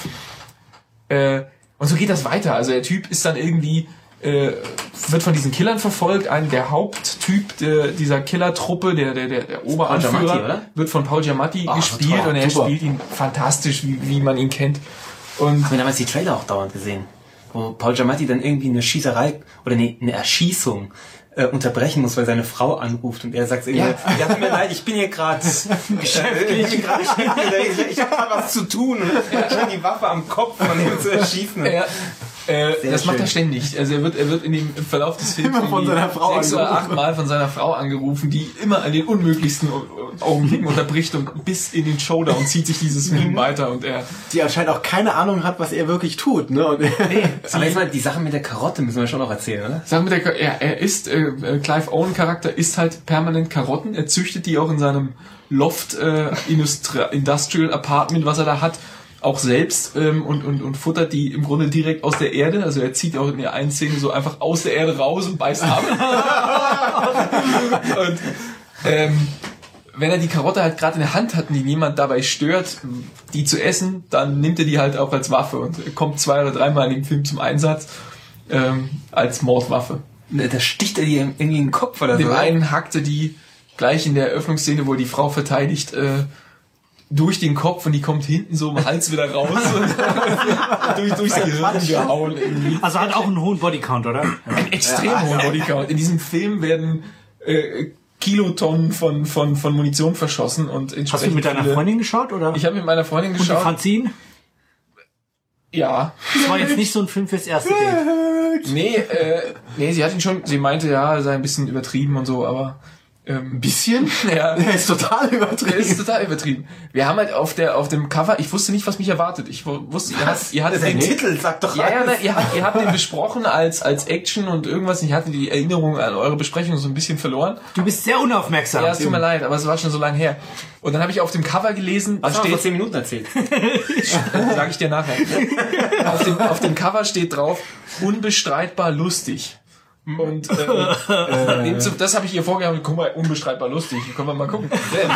Und so geht das weiter. Also der Typ ist dann irgendwie wird von diesen Killern verfolgt. Der Haupttyp dieser Killertruppe, der Oberanführer, wird von Paul Giamatti gespielt und er spielt ihn fantastisch, wie man ihn kennt. Und haben wir damals die Trailer auch dauernd gesehen, wo Paul Giamatti dann irgendwie eine Schießerei oder eine Erschießung unterbrechen muss, weil seine Frau anruft und er sagt irgendwie, ja, tut mir leid, ich bin hier gerade beschäftigt, ich habe gerade was zu tun und schon die Waffe am Kopf von ihm zu erschießen. Das macht er ständig. Also er wird im Verlauf des Films immer von seiner Frau 6 oder 8 Mal von seiner Frau angerufen, die immer an den unmöglichsten Augenblicken unterbricht und bis in den Showdown zieht sich dieses Film weiter und die anscheinend auch keine Ahnung hat, was er wirklich tut, ne? Und aber jetzt mal die Sache mit der Karotte müssen wir schon noch erzählen, oder? Er isst, Clive Owen Charakter isst halt permanent Karotten, er züchtet die auch in seinem Loft Industrial Apartment, was er da hat, auch selbst und futtert die im Grunde direkt aus der Erde. Also er zieht auch in der einen Szene so einfach aus der Erde raus und beißt ab. Und wenn er die Karotte halt gerade in der Hand hat und ihn jemand dabei stört, die zu essen, dann nimmt er die halt auch als Waffe und kommt 2 oder 3 Mal in dem Film zum Einsatz als Mordwaffe. Da sticht er die irgendwie in den Kopf oder so. Dem einen hackte die gleich in der Eröffnungsszene, wo er die Frau verteidigt, durch den Kopf und die kommt hinten so im Hals wieder raus und durchs Gehirn gehauen irgendwie. Also hat auch einen hohen Bodycount, oder? Einen extrem hohen Bodycount. In diesem Film werden Kilotonnen von Munition verschossen und entsprechend. Hast du mit deiner Freundin geschaut, oder? Ich habe mit meiner Freundin geschaut. Und die fand sie ihn? Ja. Das war jetzt nicht so ein Film fürs erste Date. Nee, sie hat ihn schon, sie meinte, ja, sei ein bisschen übertrieben und so, aber ein bisschen? Ja. Der ist total übertrieben. Wir haben halt auf dem Cover, ich wusste nicht, was mich erwartet. Ich wusste, ihr hattet den Titel, sagt doch ihr habt den besprochen als Action und irgendwas. Ich hatte die Erinnerung an eure Besprechung so ein bisschen verloren. Du bist sehr unaufmerksam. Ja, es tut mir leid, aber es war schon so lange her. Und dann habe ich auf dem Cover gelesen, was hast du vor 10 Minuten erzählt? Sag ich dir nachher. Auf dem Cover steht drauf, unbestreitbar lustig. Und das habe ich ihr vorgehabt, guck mal, unbestreitbar lustig, können wir mal gucken.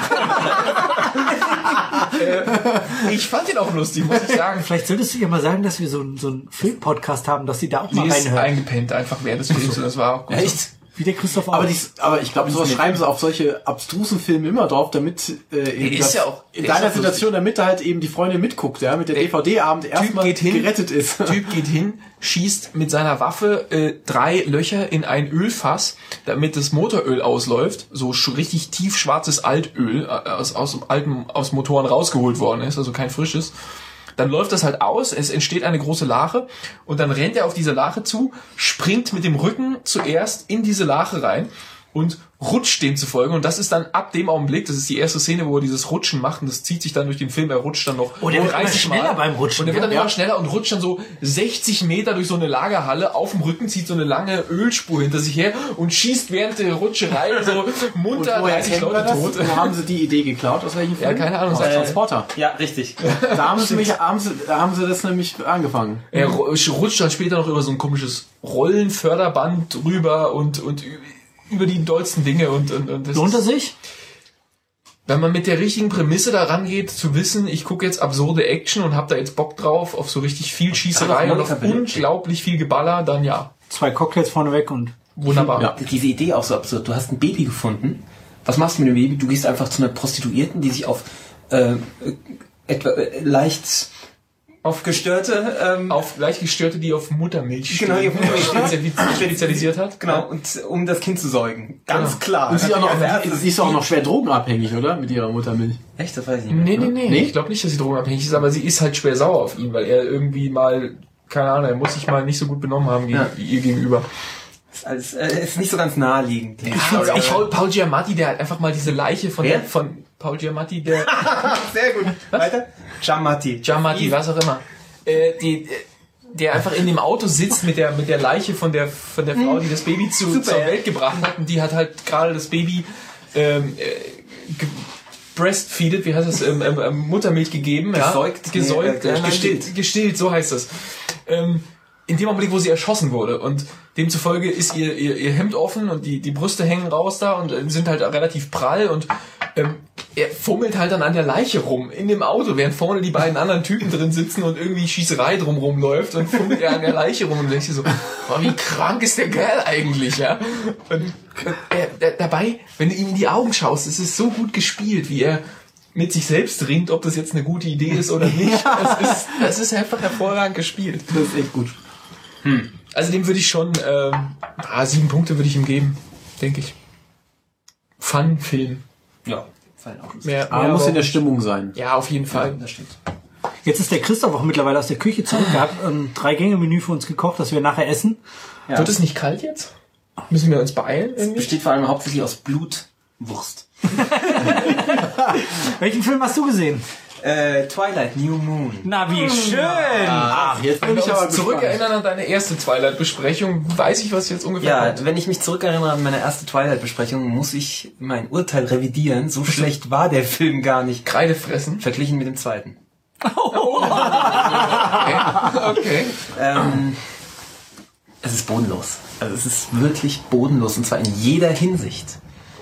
Ich fand ihn auch lustig, muss ich sagen. Vielleicht solltest du ihr mal sagen, dass wir so einen Filmpodcast haben, dass sie da auch mal reinhört. Sie ist eingepennt, einfach während des Films, und das war auch gut. Echt? Wie der Christoph auch. Aber ich glaube, sowas schreiben sie auf solche abstrusen Filme immer drauf, damit eben ist ja auch, in deiner Situation, damit da halt eben die Freundin mitguckt, ja, mit der DVD-Abend erstmal gerettet ist. Typ geht hin, schießt mit seiner Waffe 3 Löcher in ein Ölfass, damit das Motoröl ausläuft, so richtig tief schwarzes Altöl aus Motoren rausgeholt worden ist, also kein frisches. Dann läuft das halt aus, es entsteht eine große Lache und dann rennt er auf diese Lache zu, springt mit dem Rücken zuerst in diese Lache rein und rutscht dem zufolge. Und das ist dann ab dem Augenblick, das ist die erste Szene, wo er dieses Rutschen macht und das zieht sich dann durch den Film, er rutscht dann noch der wird immer schneller beim Rutschen. Und er wird dann immer schneller und rutscht dann so 60 Meter durch so eine Lagerhalle auf dem Rücken, zieht so eine lange Ölspur hinter sich her und schießt während der Rutscherei so munter 30 Leute tot. Wo haben sie die Idee geklaut? Aus welchem Film? Ja, keine Ahnung. Aus Transporter. Ja, richtig. Da haben sie das nämlich angefangen. Er rutscht dann später noch über so ein komisches Rollenförderband drüber und über die dollsten Dinge und das Lohnt er sich? Wenn man mit der richtigen Prämisse da rangeht, zu wissen, ich gucke jetzt absurde Action und hab da jetzt Bock drauf, auf so richtig viel Schießerei und auf unglaublich viel Geballer, dann ja. 2 Cocktails vorneweg und... Wunderbar. Ja. Diese Idee auch so absurd. Du hast ein Baby gefunden. Was machst du mit dem Baby? Du gehst einfach zu einer Prostituierten, die sich auf leicht auf gestörte auf leicht gestörte, die auf Muttermilch genau, die auf Muttermilch spezialisiert hat. Genau, und um das Kind zu säugen. Ganz klar. Und sie ist auch noch schwer drogenabhängig, oder? Mit ihrer Muttermilch. Echt? Das weiß ich nicht mehr. Nee. Ich glaube nicht, dass sie drogenabhängig ist, aber sie ist halt schwer sauer auf ihn, weil er irgendwie mal, keine Ahnung, er muss sich mal nicht so gut benommen haben ihr gegenüber. Ist ist nicht so ganz naheliegend. Paul Giamatti, der hat einfach mal diese Leiche von Paul Giamatti, der... Sehr gut. Was? Weiter? Giamatti, was auch immer. Der einfach in dem Auto sitzt mit der Leiche von der Frau, die das Baby zur Welt gebracht hat, und die hat halt gerade das Baby breastfeedet, wie heißt das, Muttermilch gegeben, gestillt, gestillt, so heißt das. In dem Augenblick, wo sie erschossen wurde, und demzufolge ist ihr Hemd offen und die Brüste hängen raus da und sind halt relativ prall, und er fummelt halt dann an der Leiche rum in dem Auto, während vorne die beiden anderen Typen drin sitzen und irgendwie Schießerei drumrum läuft, und fummelt er an der Leiche rum und denkst dir so, boah, wie krank ist der Kerl eigentlich, ja? Und dabei, wenn du ihm in die Augen schaust, es ist so gut gespielt, wie er mit sich selbst ringt, ob das jetzt eine gute Idee ist oder nicht. Das ist einfach hervorragend gespielt. Das ist echt gut. Also dem würde ich schon 7 Punkte würde ich ihm geben, denke ich. Fun-Film. Ja. Aber muss in der Stimmung sein. Ja, auf jeden Fall. Ja, das stimmt. Jetzt ist der Christoph auch mittlerweile aus der Küche zurück. Er hat 3-Gänge-Menü für uns gekocht, das wir nachher essen. Ja. Wird es nicht kalt jetzt? Müssen wir uns beeilen irgendwie? Es besteht vor allem hauptsächlich aus Blutwurst. Welchen Film hast du gesehen? Twilight, New Moon. Na, wie schön! Jetzt Wenn wir uns zurückerinnern an deine erste Twilight-Besprechung, weiß ich, was jetzt ungefähr Ja, kommt. wenn ich mich zurückerinnere an meine erste Twilight-Besprechung, muss ich mein Urteil revidieren. So schlecht war der Film gar nicht. Kreide fressen. Verglichen mit dem zweiten. Okay. Es ist bodenlos. Also es ist wirklich bodenlos, und zwar in jeder Hinsicht.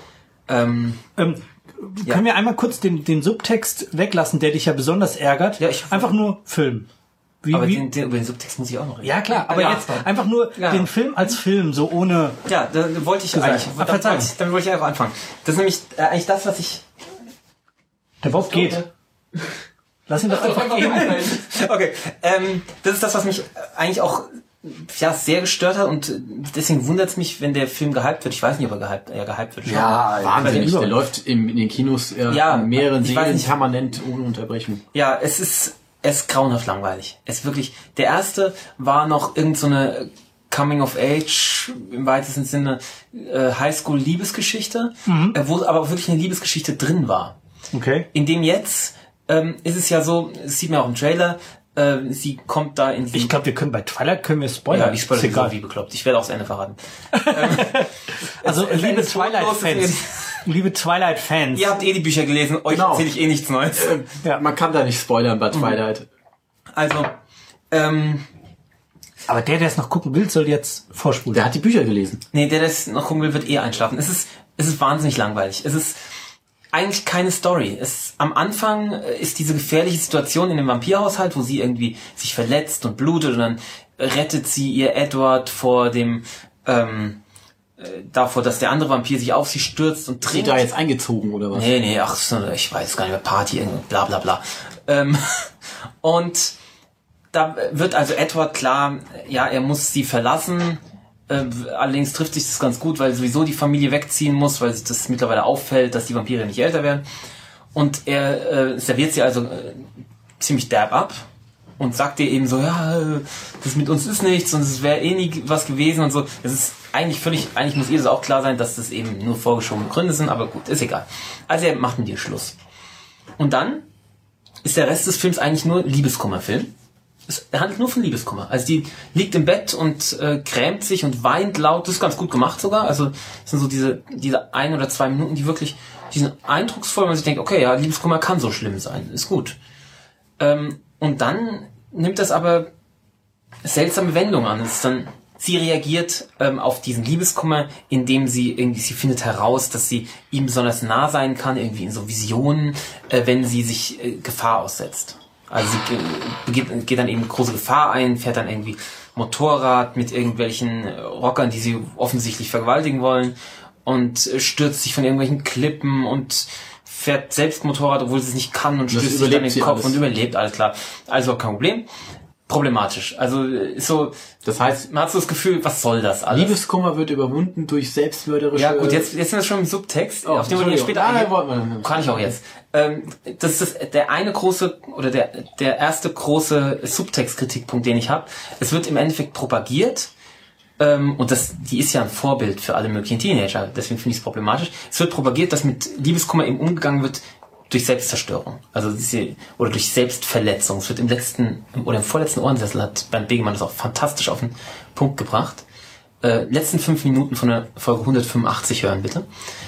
Können wir einmal kurz den Subtext weglassen, der dich ja besonders ärgert? Ja, einfach nur Film. Aber über den Subtext muss ich auch noch reden. Ja, klar, aber jetzt einfach nur den Film als Film, so ohne... Ja, da wollte ich eigentlich... Damit wollte ich einfach anfangen. Das ist nämlich eigentlich das, was ich... Der Bob geht. Lass ihn das einfach gehen. Okay, das ist das, was mich eigentlich auch sehr gestört hat, und deswegen wundert es mich, wenn der Film gehypt wird. Ich weiß nicht, ob er gehypt wird. Ja, wahnsinnig. Der läuft in den Kinos an mehreren Serien permanent ohne Unterbrechung. Ja, es ist grauenhaft langweilig. Es ist wirklich, der erste war noch irgend so eine Coming of Age, im weitesten Sinne Highschool-Liebesgeschichte, wo aber wirklich eine Liebesgeschichte drin war. Okay. In dem jetzt ist es ja so, das sieht man auch im Trailer, sie kommt da in... Ich glaube, bei Twilight können wir spoilern. Ja, ich spoilere wie bekloppt. Ich werde auch das Ende verraten. Also, liebe Twilight-Fans. Ihr habt die Bücher gelesen, euch erzähle ich nichts Neues. Man kann da nicht spoilern bei Twilight. Also, aber der es noch gucken will, soll jetzt vorspulen. Der hat die Bücher gelesen. Nee, der es noch gucken will, wird einschlafen. Es ist wahnsinnig langweilig. Es ist eigentlich keine Story. Am Anfang ist diese gefährliche Situation in dem Vampirhaushalt, wo sie irgendwie sich verletzt und blutet, und dann rettet sie ihr Edward vor dem davor, dass der andere Vampir sich auf sie stürzt und trinkt. Sind da jetzt eingezogen oder was? Nee, ach, ich weiß gar nicht mehr, Party, bla bla bla. Und da wird also Edward klar, ja, er muss sie verlassen. Allerdings trifft sich das ganz gut, weil sowieso die Familie wegziehen muss, weil sich das mittlerweile auffällt, dass die Vampire nicht älter werden. Und er serviert sie also ziemlich derb ab und sagt ihr eben so, ja, das mit uns ist nichts und es wäre eh nie was gewesen und so. Das ist eigentlich muss ihr das auch klar sein, dass das eben nur vorgeschobene Gründe sind, aber gut, ist egal. Also er macht mit ihr Schluss. Und dann ist der Rest des Films eigentlich nur Liebeskummerfilm. Es handelt nur von Liebeskummer. Also die liegt im Bett und grämt sich und weint laut. Das ist ganz gut gemacht sogar. Also das sind so diese 1 oder 2 Minuten, die sind eindrucksvoll, wenn man sich denkt, okay, ja, Liebeskummer kann so schlimm sein. Ist gut. Und dann nimmt das aber seltsame Wendung an. Es ist dann, sie reagiert auf diesen Liebeskummer, indem sie findet heraus, dass sie ihm besonders nah sein kann, irgendwie in so Visionen, wenn sie sich Gefahr aussetzt. Also sie geht dann eben große Gefahr ein, fährt dann irgendwie Motorrad mit irgendwelchen Rockern, die sie offensichtlich vergewaltigen wollen und stürzt sich von irgendwelchen Klippen und fährt selbst Motorrad, obwohl sie es nicht kann und stößt sich dann in den Kopf und überlebt, alles klar. Also kein Problem. Problematisch. Also ist so, das heißt, man hat so das Gefühl, was soll das alles? Liebeskummer wird überwunden durch selbstmörderische... Ja gut, jetzt sind wir schon im Subtext, auf den wir später eingehen. Kann ich auch jetzt. Das ist der eine große, oder der erste große Subtext-Kritikpunkt, den ich habe. Es wird im Endeffekt propagiert, und die ist ja ein Vorbild für alle möglichen Teenager, deswegen finde ich es problematisch. Es wird propagiert, dass mit Liebeskummer eben umgegangen wird durch Selbstzerstörung, also oder durch Selbstverletzung. Es wird im vorletzten Ohrensessel hat Bernd Begemann das auch fantastisch auf den Punkt gebracht. Letzten 5 Minuten von der Folge 185 hören, bitte.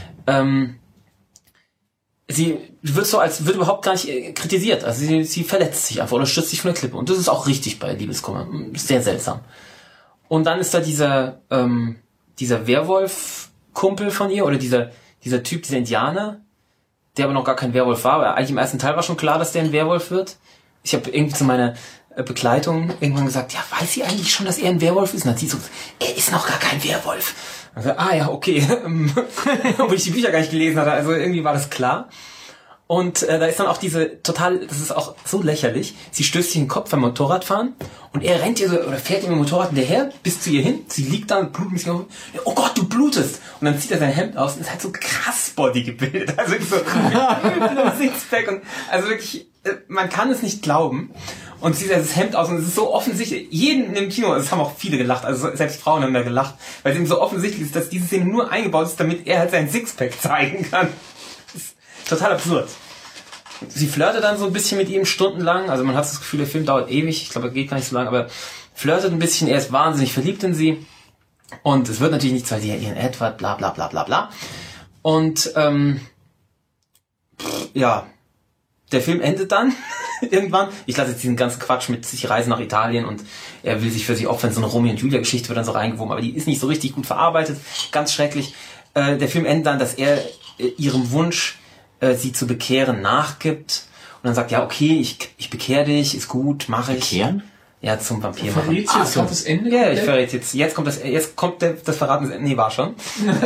Sie wird überhaupt gar nicht kritisiert. Also sie verletzt sich einfach oder stürzt sich von der Klippe. Und das ist auch richtig bei Liebeskummer. Sehr seltsam. Und dann ist da dieser Werwolf-Kumpel von ihr oder dieser Typ, dieser Indianer, der aber noch gar kein Werwolf war, aber eigentlich im ersten Teil war schon klar, dass der ein Werwolf wird. Ich habe irgendwie zu meiner Begleitung irgendwann gesagt, ja, weiß sie eigentlich schon, dass er ein Werwolf ist? Und dann hat sie so, er ist noch gar kein Werwolf. Also, ja, okay. Obwohl ich die Bücher gar nicht gelesen hatte, also irgendwie war das klar. Und da ist dann auch das ist auch so lächerlich, sie stößt sich in den Kopf beim Motorradfahren und er rennt ihr so, oder fährt ihr mit dem Motorrad hinterher, bis zu ihr hin, sie liegt da und blutet sich auf, oh Gott, du blutest! Und dann zieht er sein Hemd aus und ist halt so krass Bodygebildet, also wirklich so mit Sixpack und, also wirklich, man kann es nicht glauben. Und zieht das Hemd aus und es ist so offensichtlich, jeden im Kino, es haben auch viele gelacht, also selbst Frauen haben da gelacht, weil es eben so offensichtlich ist, dass diese Szene nur eingebaut ist, damit er halt sein Sixpack zeigen kann. Total absurd. Sie flirtet dann so ein bisschen mit ihm stundenlang, also man hat das Gefühl, der Film dauert ewig, ich glaube, er geht gar nicht so lange, aber flirtet ein bisschen, er ist wahnsinnig verliebt in sie und es wird natürlich nichts, weil sie ja ihren Edward, bla bla bla bla bla. Und ja, der Film endet dann irgendwann. Ich lasse jetzt diesen ganzen Quatsch mit sich reisen nach Italien und er will sich für sie opfern, so eine Romeo und Julia Geschichte wird dann so reingewoben, aber die ist nicht so richtig gut verarbeitet, ganz schrecklich. Der Film endet dann, dass er ihrem Wunsch, sie zu bekehren, nachgibt und dann sagt, ja, okay, ich bekehre dich, ist gut, mache ich. Bekehren? Ja, zum Vampir machen. Jetzt kommt das Ende? Ja, ich verrate jetzt kommt das Verraten, nee, war schon.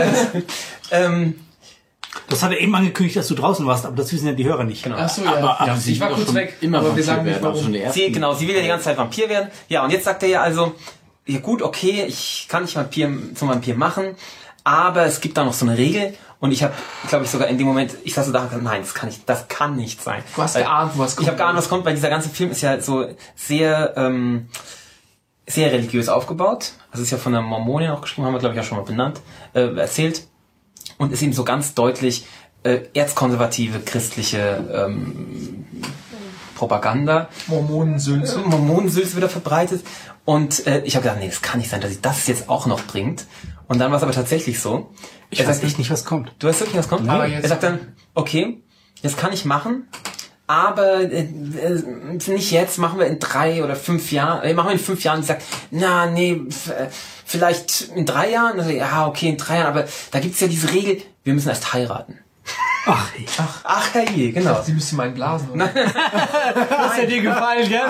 Das hat er eben angekündigt, dass du draußen warst, aber das wissen ja die Hörer nicht. Genau. Ach so, ja. Aber ich war kurz weg, aber wir sagen nicht warum. Sie will ja die ganze Zeit Vampir werden. Ja, und jetzt sagt er ja also, ja gut, okay, ich kann dich zum Vampir machen, aber es gibt da noch so eine Regel und ich habe, glaube ich, sogar in dem Moment, ich saß so da und gesagt, nein, das kann nicht sein. Du hast geahnt, was kommt. Ich habe geahnt, was kommt, weil dieser ganze Film ist ja so sehr sehr religiös aufgebaut. Also ist ja von der Mormonin auch geschrieben, haben wir, glaube ich, auch schon mal erzählt. Und ist eben so ganz deutlich erzkonservative christliche Propaganda. Mormonensülze wieder verbreitet. Und ich habe gedacht, nee, das kann nicht sein, dass sie das jetzt auch noch bringt. Und dann war es aber tatsächlich so. Ich weiß echt nicht, was kommt. Du weißt wirklich, was kommt? Aber jetzt er sagt dann, okay, das kann ich machen, aber nicht jetzt, machen wir in 3 oder 5 Jahren. Machen wir in 5 Jahren. Und sagt, vielleicht in 3 Jahren. Also, ja, okay, in 3 Jahren, aber da gibt's ja diese Regel, wir müssen erst heiraten. Ach herrje, genau. Sie müsste meinen blasen. Oder? Das hat dir gefallen, gell?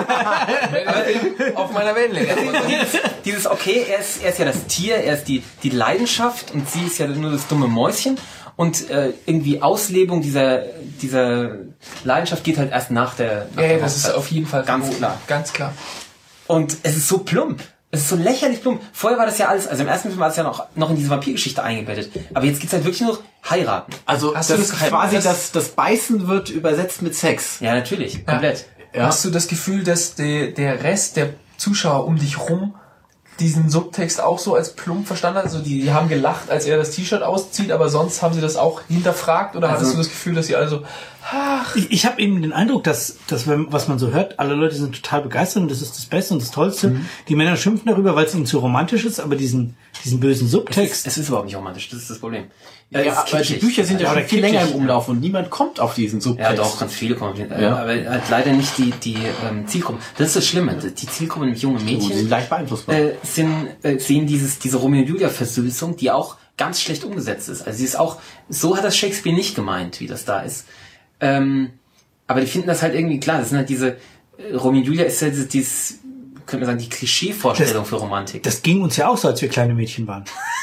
Auf meiner Wellenlänge. Dieses okay, er ist ja das Tier, er ist die Leidenschaft und sie ist ja nur das dumme Mäuschen. Und irgendwie Auslebung dieser Leidenschaft geht halt erst nach der Ja, das ist auf jeden Fall ganz klar. Ganz klar. Und es ist so plump. Es ist so lächerlich plump. Vorher war das ja alles, also im ersten Film war es ja noch in diese Vampirgeschichte eingebettet. Aber jetzt geht's halt wirklich nur heiraten. Also Hast du das das Gefühl, quasi dass- das Beißen wird übersetzt mit Sex. Ja, natürlich. Komplett. Ja. Hast du das Gefühl, dass der Rest der Zuschauer um dich rum diesen Subtext auch so als plump verstanden hat? Also die haben gelacht, als er das T-Shirt auszieht, aber sonst haben sie das auch hinterfragt? Oder hattest du das Gefühl, dass sie also... Ich habe eben den Eindruck, dass was man so hört, alle Leute sind total begeistert und das ist das Beste und das Tollste. Die Männer schimpfen darüber, weil es ihnen zu romantisch ist, aber diesen bösen Subtext... Es ist überhaupt nicht romantisch, das ist das Problem. Ja, Es ist aber die kitschig. Bücher sind ja Ja, schon oder viel länger im kitschig, Umlauf und niemand kommt auf diesen Subtext. Ja, doch, ganz viele kommen. Ja. Aber halt leider nicht die Zielgruppe. Das ist das Schlimme. Die Zielgruppe, nämlich junge Die sind Mädchen, leicht beeinflussbar. sehen diese Romeo und Julia Versülzung, die auch ganz schlecht umgesetzt ist. Also sie ist auch, so hat das Shakespeare nicht gemeint, wie das da ist. Aber die finden das halt irgendwie klar. Das sind halt diese, Romeo und Julia ist ja dieses, könnte man sagen, die Klischee-Vorstellung für Romantik. Das ging uns ja auch so, als wir kleine Mädchen waren.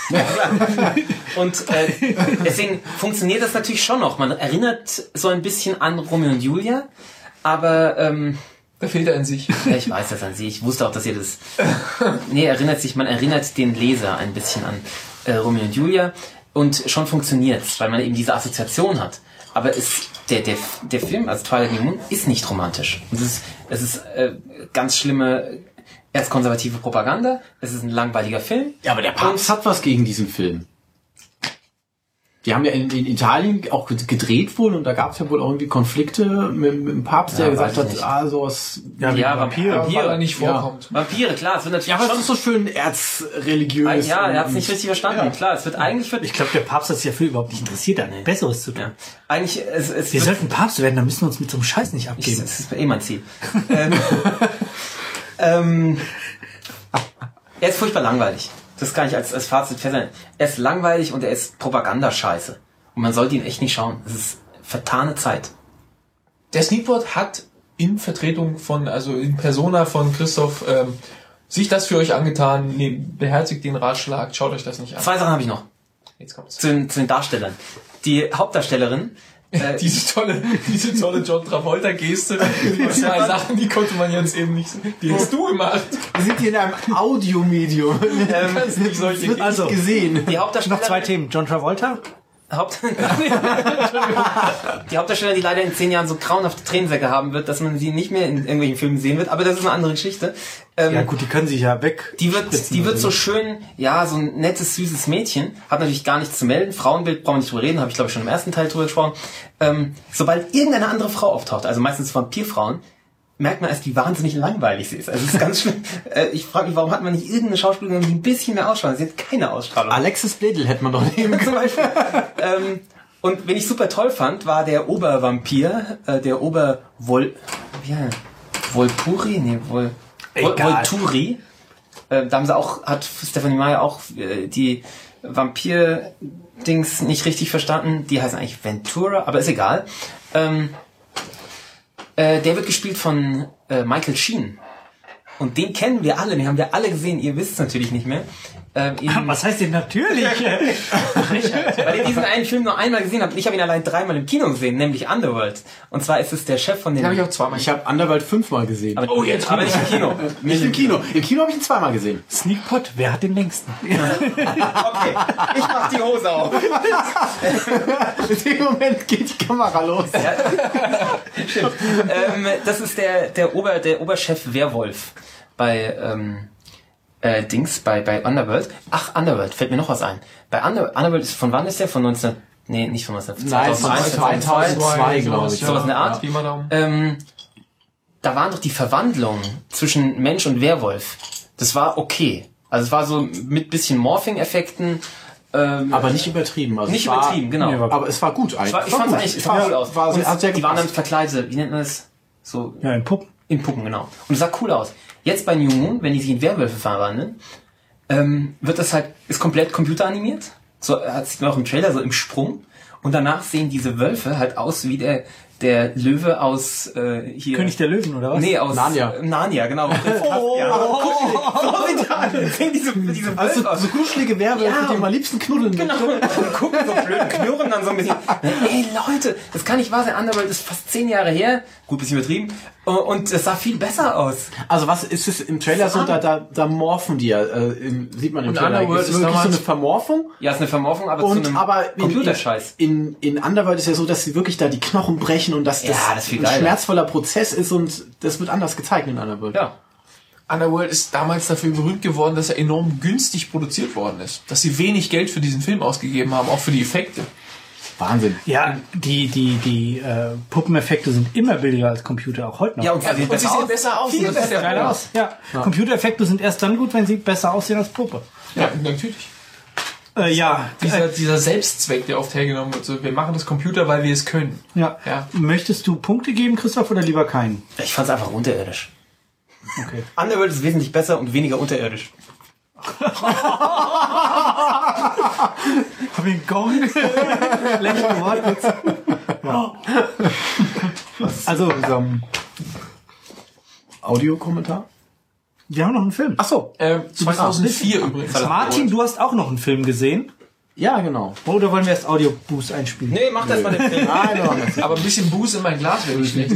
Und deswegen funktioniert das natürlich schon noch. Man erinnert so ein bisschen an Romeo und Julia, aber Da fehlt er in sich. ja, ich weiß das an Sie. Ich wusste auch, dass ihr das... Nee, man erinnert den Leser ein bisschen an Romeo und Julia und schon funktioniert's, weil man eben diese Assoziation hat. Aber der Film, also Twilight of the Moon, ist nicht romantisch. Und es ist ganz schlimme, erzkonservative Propaganda. Es ist ein langweiliger Film. Ja, aber der Papst hat was gegen diesen Film. Die haben ja in Italien auch gedreht wohl und da gab es ja wohl auch irgendwie Konflikte mit dem Papst, der Ja, gesagt weiß hat, ich nicht. sowas... Ja, Vampire. Weil er nicht vorkommt. Vampire, klar, es wird natürlich Ja, aber es schon... ist so schön erzreligiös. Ja, er hat es und- nicht richtig verstanden. Ja. Klar, es wird eigentlich... Ich glaube, der Papst hat sich dafür überhaupt nicht interessiert, hat Besseres zu tun. Ja. Eigentlich, es Wir wird, sollten Papst werden, dann müssen wir uns mit so einem Scheiß nicht abgeben. das ist eh mein Ziel. Er ist furchtbar langweilig. Das kann ich als Fazit feststellen. Er ist langweilig und er ist Propagandascheiße. Und man sollte ihn echt nicht schauen. Das ist vertane Zeit. Der Sneakpot hat in Vertretung von, also in Persona von Christoph, sich das für euch angetan. Nee, beherzigt den Ratschlag, schaut euch das nicht an. 2 Sachen habe ich noch. Jetzt kommt's. Zu den Darstellern. Die Hauptdarstellerin, Diese tolle John Travolta-Geste. Die 2 Sachen, die konnte man jetzt eben nicht sehen. Die hast du gemacht. Wir sind hier in einem Audiomedium. Kannst nicht solche Wird also gesehen. die Hauptdarstellerin, Noch 2 Themen. John Travolta? Die Hauptdarstellerin, die leider in 10 Jahren so grauenhafte Tränensäcke haben wird, dass man sie nicht mehr in irgendwelchen Filmen sehen wird, aber das ist eine andere Geschichte. Ja gut, die können sich ja weg. Die wird so schön, ja, so ein nettes, süßes Mädchen, hat natürlich gar nichts zu melden, Frauenbild, brauchen wir nicht drüber reden, habe ich glaube ich schon im ersten Teil drüber gesprochen. Sobald irgendeine andere Frau auftaucht, also meistens Vampirfrauen, merkt man erst, wie wahnsinnig langweilig sie ist. Also es ist ganz schlimm. Ich frage mich, warum hat man nicht irgendeine Schauspielerin, die ein bisschen mehr Ausstrahlung? Sie hat keine Ausstrahlung. Alexis Bledel hätte man doch nehmen Zum können. Beispiel. Und wen ich super toll fand, war der Obervampir, der Volturi? Nee, Egal. Volturi. Da haben sie auch, hat Stephanie Meyer auch die Vampir-Dings nicht richtig verstanden. Die heißen eigentlich Ventura, aber ist egal. Der wird gespielt von Michael Sheen. Und den kennen wir alle, den haben wir alle gesehen. Ihr wisst es natürlich nicht mehr. Was heißt denn natürlich? Weil ich diesen einen Film nur einmal gesehen habe. Ich habe ihn allein 3-mal im Kino gesehen, nämlich Underworld. Und zwar ist es der Chef von den... Den habe ich auch 2-mal. Ich habe Underworld 5-mal gesehen. aber nicht im Kino. Nicht im Kino. Im Kino habe ich ihn 2-mal gesehen. Sneakpot, wer hat den längsten? Okay, ich mach die Hose auf. In dem Moment geht die Kamera los. Stimmt. Das ist der Oberchef Werwolf bei bei Underworld. Ach, Underworld, fällt mir noch was ein. Bei Underworld ist, von wann ist der? Von 19... Nee, nicht von 19... Nein, 2002, glaube ich. Sowas in der Art. Pi mal Daumen. Da waren doch die Verwandlungen zwischen Mensch und Werwolf. Das war okay. Also es war so mit bisschen Morphing-Effekten. Aber nicht übertrieben. Also Nicht es war- übertrieben, genau. Nee, aber es war gut eigentlich. Ich fand es eigentlich, es sah cool aus. War, Und hat sehr die waren dann gepasst. verkleidet, wie nennt man das? So Ja, in Puppen. in Puppen, genau. Und es sah cool aus. Jetzt bei New Moon, wenn die sich in Werwölfe verwandeln, ist komplett computeranimiert. So sieht man auch im Trailer, so im Sprung. Und danach sehen diese Wölfe halt aus wie der Löwe aus hier. König der Löwen, oder was? Nee, aus Narnia. Narnia, genau. So sind die sehen diese Wölfe aus. So kuschelige Werwölfe, Ja. die am liebsten knuddeln. Genau. Und gucken so blöd, knurren dann so ein bisschen. Ey Leute, das kann nicht wahr sein. Underworld ist fast 10 Jahre her. Gut, bisschen übertrieben. Und es sah viel besser aus. Also was ist es im Trailer so, da morphen die ja, sieht man im Und Trailer. Underworld Ist ist wirklich so damals- eine Vermorphung. Ja, ist eine Vermorphung, aber zu einem Computerscheiß. In Underworld ist ja so, dass sie wirklich da die Knochen brechen und dass Ja, das ist viel ein geiler. schmerzvoller Prozess ist und das wird anders gezeigt in Underworld. Ja. Underworld ist damals dafür berühmt geworden, dass er enorm günstig produziert worden ist. Dass sie wenig Geld für diesen Film ausgegeben haben, auch für die Effekte. Wahnsinn. Ja, die Puppeneffekte sind immer billiger als Computer, auch heute noch. Ja, und Und sie sehen besser aus. Viel Und das ist besser ja geil aus. aus. Ja. Computereffekte sind erst dann gut, wenn sie besser aussehen als Puppe. Ja, natürlich. Ja, Dieser Selbstzweck, der oft hergenommen wird. So, wir machen das Computer, weil wir es können. ja. Ja. Möchtest du Punkte geben, Christoph, oder lieber keinen? Ich fand's einfach unterirdisch. Okay. Underworld ist wesentlich besser und weniger unterirdisch. Hab ich einen Gong? Schlechten Wortwitz. Ja. Also, Audiokommentar? wir haben noch einen Film. Ach so. 2004 übrigens. Martin, du hast auch noch einen Film gesehen. Ja, genau. Oder wollen wir erst Audio-Boost einspielen? Nee, mach das mal den Film. Nein, wir machen das. Aber ein bisschen Buße in mein Glas wäre nicht schlecht.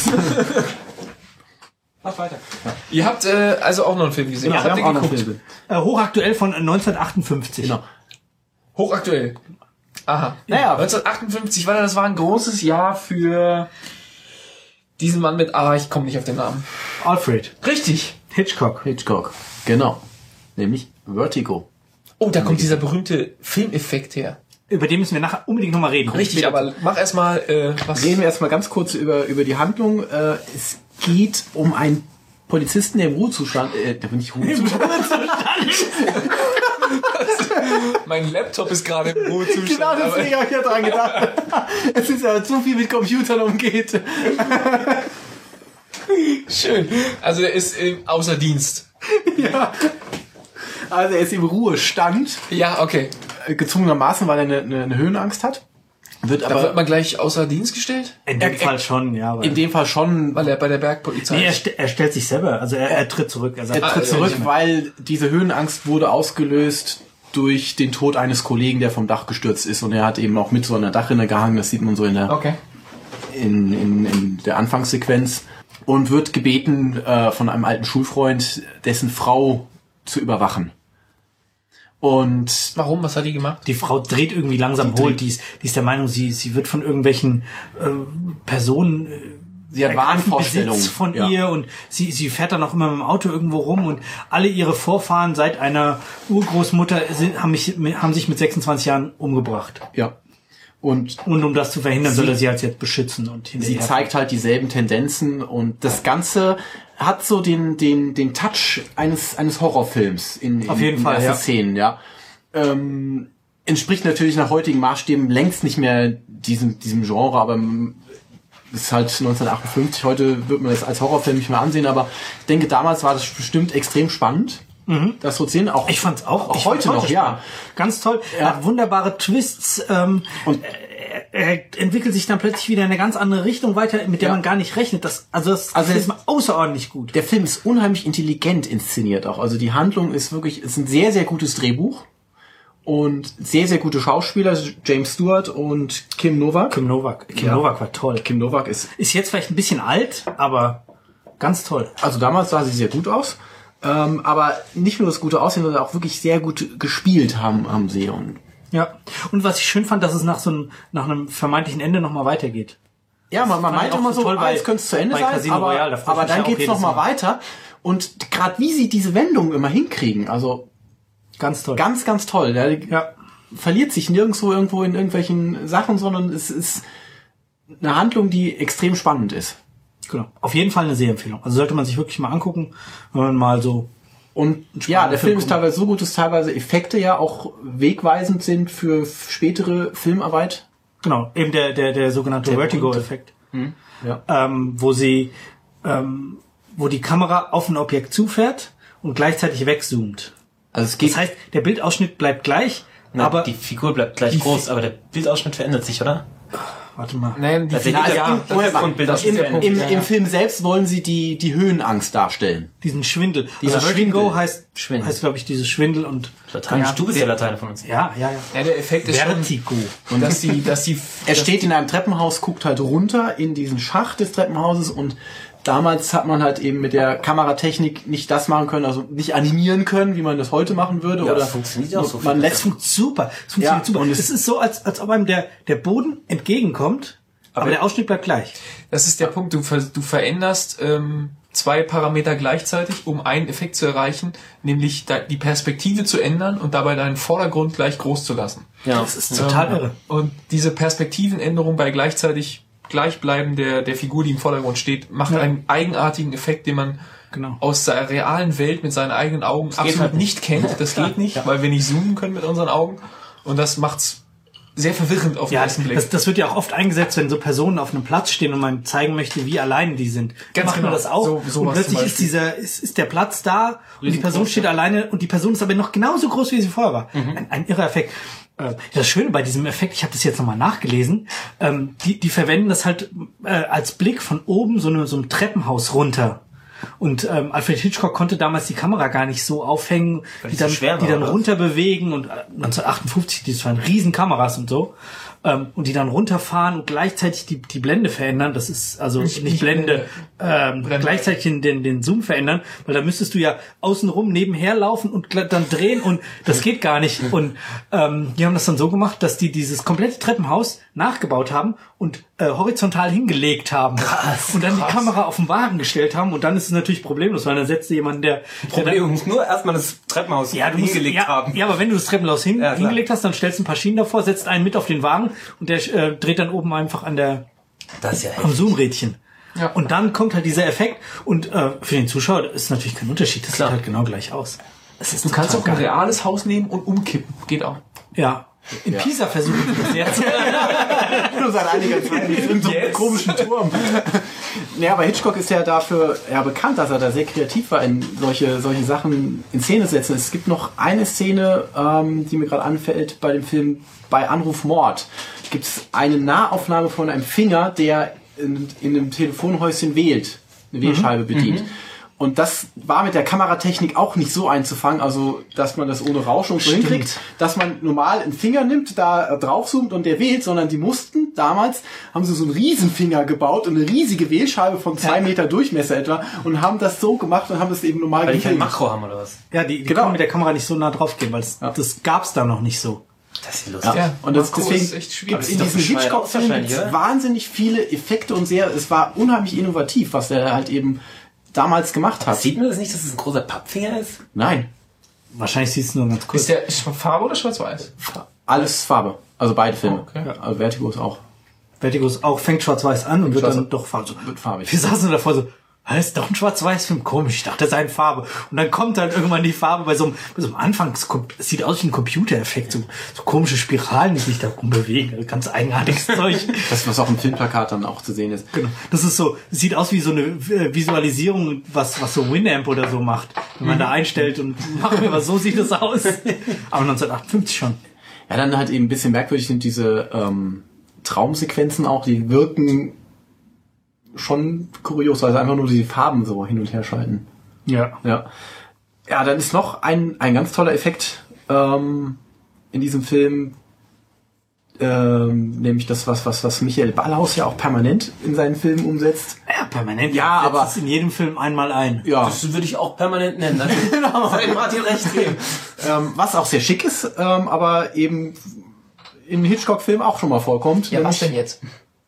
Mach weiter. Ihr habt also auch noch einen Film gesehen. Ja, Habt wir ihr haben auch noch geguckt? Filme. Hochaktuell von 1958. Genau. Hochaktuell. Aha. Naja. 1958 das war ein großes Jahr für diesen Mann mit, ich komme nicht auf den Namen. Alfred Richtig. Hitchcock. Hitchcock. Genau. Nämlich Vertigo. Oh, da kommt dieser berühmte Filmeffekt her. Über den müssen wir nachher unbedingt nochmal reden. Richtig, aber mach erstmal was. Reden wir erstmal ganz kurz über die Handlung. Es geht um einen Polizisten, der im Ruhezustand, der bin ich Ruhezustand. Mein Laptop ist gerade im Ruhezustand. Genau, deswegen habe ich ja dran gedacht. Es ist ja zu viel mit Computern umgeht. Schön. Also er ist außer Dienst. Ja. Also er ist im Ruhestand, Ja, okay. gezwungenermaßen, weil er eine Höhenangst hat. Wird Da aber wird man gleich außer Dienst gestellt? In dem Fall schon, ja. in dem Fall schon, Weil er bei der Bergpolizei Nee, ist. er stellt sich selber, also er tritt zurück. Er sagt, er tritt zurück, weil diese Höhenangst wurde ausgelöst durch den Tod eines Kollegen, der vom Dach gestürzt ist. Und er hat eben auch mit so einer Dachrinne gehangen. Das sieht man so in der Okay. in der Anfangssequenz. Und wird gebeten von einem alten Schulfreund, dessen Frau zu überwachen. Und Warum? Was hat die gemacht? die Frau dreht irgendwie langsam hohl. Die ist der Meinung, sie wird von irgendwelchen Personen sie hat ergreifen Wahnvorstellungen Besitz von ja. ihr und sie fährt dann auch immer mit dem Auto irgendwo rum und alle ihre Vorfahren seit einer Urgroßmutter haben sich mit 26 Jahren umgebracht. Ja. Und Und um das zu verhindern, soll er sie halt jetzt beschützen und sie hinterher. zeigt halt dieselben Tendenzen und das Ganze hat so den Touch eines Horrorfilms in Auf jeden Fall, ersten ja. Szenen, ja. Entspricht natürlich nach heutigen Maßstäben längst nicht mehr diesem Genre, aber ist halt 1958. Heute wird man das als Horrorfilm nicht mehr ansehen, aber ich denke, damals war das bestimmt extrem spannend, das so zu sehen. Auch Ich fand's auch. heute fand's noch, ja. spannend. Ganz toll. Er hat wunderbare Twists. Und er entwickelt sich dann plötzlich wieder in eine ganz andere Richtung weiter, mit der Ja. man gar nicht rechnet. Das ist mal außerordentlich gut. Der Film ist unheimlich intelligent inszeniert auch. Also die Handlung ist ein sehr, sehr gutes Drehbuch und sehr, sehr gute Schauspieler, James Stewart und Kim Novak. Kim Novak war toll. Kim Novak ist, Ist jetzt vielleicht ein bisschen alt, aber ganz toll. also damals sah sie sehr gut aus, aber nicht nur das gute Aussehen, sondern auch wirklich sehr gut gespielt haben sie. Und Ja. Und was ich schön fand, dass es nach einem vermeintlichen Ende nochmal weitergeht. ja, man fand meint ich auch immer so so, toll jetzt könnte es zu Ende bei sein, Casino Royale, da freue ich aber mich dann ja auch geht's jedes noch mal Mal. weiter. Und gerade wie sie diese Wendung immer hinkriegen, also Ganz toll. ganz, ganz toll. Der ja. verliert sich nirgendwo irgendwo in irgendwelchen Sachen, sondern es ist eine Handlung, die extrem spannend ist. Genau. Auf jeden Fall eine Sehempfehlung. Also sollte man sich wirklich mal angucken, wenn man mal so. Und ja, der Film ist teilweise so gut, dass teilweise Effekte ja auch wegweisend sind für spätere Filmarbeit. Genau, eben der sogenannte Der Vertigo-Effekt. Ja. Wo die Kamera auf ein Objekt zufährt und gleichzeitig wegzoomt. Also es geht Das heißt, der Bildausschnitt bleibt gleich, aber die Figur bleibt gleich groß, aber der Bildausschnitt verändert sich, oder? warte mal. Nein, die Im Film selbst wollen sie die Höhenangst darstellen. Diesen Schwindel. Dieser Vertigo Schwindel. heißt glaube ich, dieses Schwindel und Lateinisch, du bist ja Lateiner von uns. Ja. Ja, der Effekt ist Vertigo. schon, dass die Er steht in einem Treppenhaus, guckt halt runter in diesen Schacht des Treppenhauses und damals hat man halt eben mit der Kameratechnik nicht das machen können, also nicht animieren können, wie man das heute machen würde. Ja, oder das funktioniert auch so. Man lässt Super. Es funktioniert super. Und es ist so, als ob einem der Boden entgegenkommt, aber der Ausschnitt bleibt gleich. Das ist der Punkt, du veränderst 2 Parameter gleichzeitig, um einen Effekt zu erreichen, nämlich die Perspektive zu ändern und dabei deinen Vordergrund gleich groß zu lassen. Ja. Das ist total irre. Und diese Perspektivenänderung bei gleichzeitig Gleichbleiben der Figur, die im Vordergrund steht, macht einen eigenartigen Effekt, den man aus der realen Welt mit seinen eigenen Augen absolut halt nicht kennt. Das geht nicht, weil wir nicht zoomen können mit unseren Augen. Und das macht's sehr verwirrend auf den ersten Blick. Das wird ja auch oft eingesetzt, wenn so Personen auf einem Platz stehen und man zeigen möchte, wie allein die sind. Ganz macht man genau. das auch. So und plötzlich ist der Platz da und die Person steht alleine und die Person ist aber noch genauso groß, wie sie vorher war. Ein irrer Effekt. Das Schöne bei diesem Effekt, ich habe das jetzt nochmal nachgelesen, die verwenden das halt als Blick von oben so ein Treppenhaus runter. Und Alfred Hitchcock konnte damals die Kamera gar nicht so aufhängen, die dann runter bewegen. Und 1958, das waren Riesenkameras und so. Und die dann runterfahren und gleichzeitig die Blende verändern. Das ist also nicht Blende, gleichzeitig den Zoom verändern, weil da müsstest du ja außenrum nebenher laufen und dann drehen und das geht gar nicht. Und die haben das dann so gemacht, dass die dieses komplette Treppenhaus nachgebaut haben und horizontal hingelegt haben. Und dann die Kamera auf den Wagen gestellt haben und dann ist es natürlich problemlos, weil dann setzt jemanden, der muss nur erstmal das Treppenhaus hingelegt haben. Ja, aber wenn du das Treppenhaus hingelegt hast, dann stellst du ein paar Schienen davor, setzt einen mit auf den Wagen und der dreht dann oben einfach am Zoomrädchen. Ja. Und dann kommt halt dieser Effekt und für den Zuschauer ist natürlich kein Unterschied. Das sieht halt genau gleich aus. Du kannst auch ein reales Haus nehmen und umkippen. Geht auch. Ja. In Pisa versuchen wir das jetzt. Nur seit einiger Zeit in so einem komischen Turm. Ja, aber Hitchcock ist ja dafür bekannt, dass er da sehr kreativ war, in solche Sachen in Szene setzen. Es gibt noch eine Szene, die mir gerade anfällt bei dem Film Bei Anruf Mord. Gibt es eine Nahaufnahme von einem Finger, der in einem Telefonhäuschen wählt, eine Wählscheibe bedient. Und das war mit der Kameratechnik auch nicht so einzufangen, also dass man das ohne Rauschung so hinkriegt, dass man normal einen Finger nimmt, da draufzoomt und der wählt, sondern die mussten, damals haben sie so einen Riesenfinger gebaut und eine riesige Wählscheibe von 2 Meter Durchmesser etwa und haben das so gemacht und haben das eben normal gefilmt. Weil die kein Makro haben oder was? Ja, die können mit der Kamera nicht so nah drauf gehen, weil das gab's da noch nicht so. Das ist lustig. Ja. Und deswegen gibt es in diesem Hitchcock-Film wahnsinnig viele Effekte und es war unheimlich innovativ, was der halt eben damals gemacht hat. Sieht man das nicht, dass es ein großer Pappfinger ist? Nein. Wahrscheinlich sieht es nur ganz kurz. Ist der Farbe oder schwarz-weiß? Alles Farbe. Also beide Filme. Okay. Ja. Also Vertigo ist auch. Vertigo ist auch, fängt schwarz-weiß an und wird dann doch farbig. Wir saßen davor so, das ist doch ein Schwarz-Weiß-Film, komisch, ich dachte, das sei eine Farbe. Und dann kommt halt irgendwann die Farbe bei so einem Anfangs, es sieht aus wie ein Computereffekt, so komische Spiralen, die sich da rumbewegen, ganz eigenartiges Zeug. Das, was auch im Filmplakat dann auch zu sehen ist. Genau. Das ist so, es sieht aus wie so eine Visualisierung, was so Winamp oder so macht. Wenn man da einstellt und macht mir was, so sieht es aus. Aber 1958 schon. Ja, dann halt eben ein bisschen merkwürdig sind diese Traumsequenzen auch, die wirken schon kurios, weil sie einfach nur die Farben so hin und her schalten. Ja. Ja, dann ist noch ein ganz toller Effekt in diesem Film, nämlich das, was Michael Ballhaus ja auch permanent in seinen Filmen umsetzt. Ja, permanent. Ja, aber es in jedem Film einmal ein. Ja. Das würde ich auch permanent nennen. Genau. Soll Martin recht geben. Was auch sehr schick ist, aber eben in Hitchcock-Filmen auch schon mal vorkommt. Ja, was denn jetzt?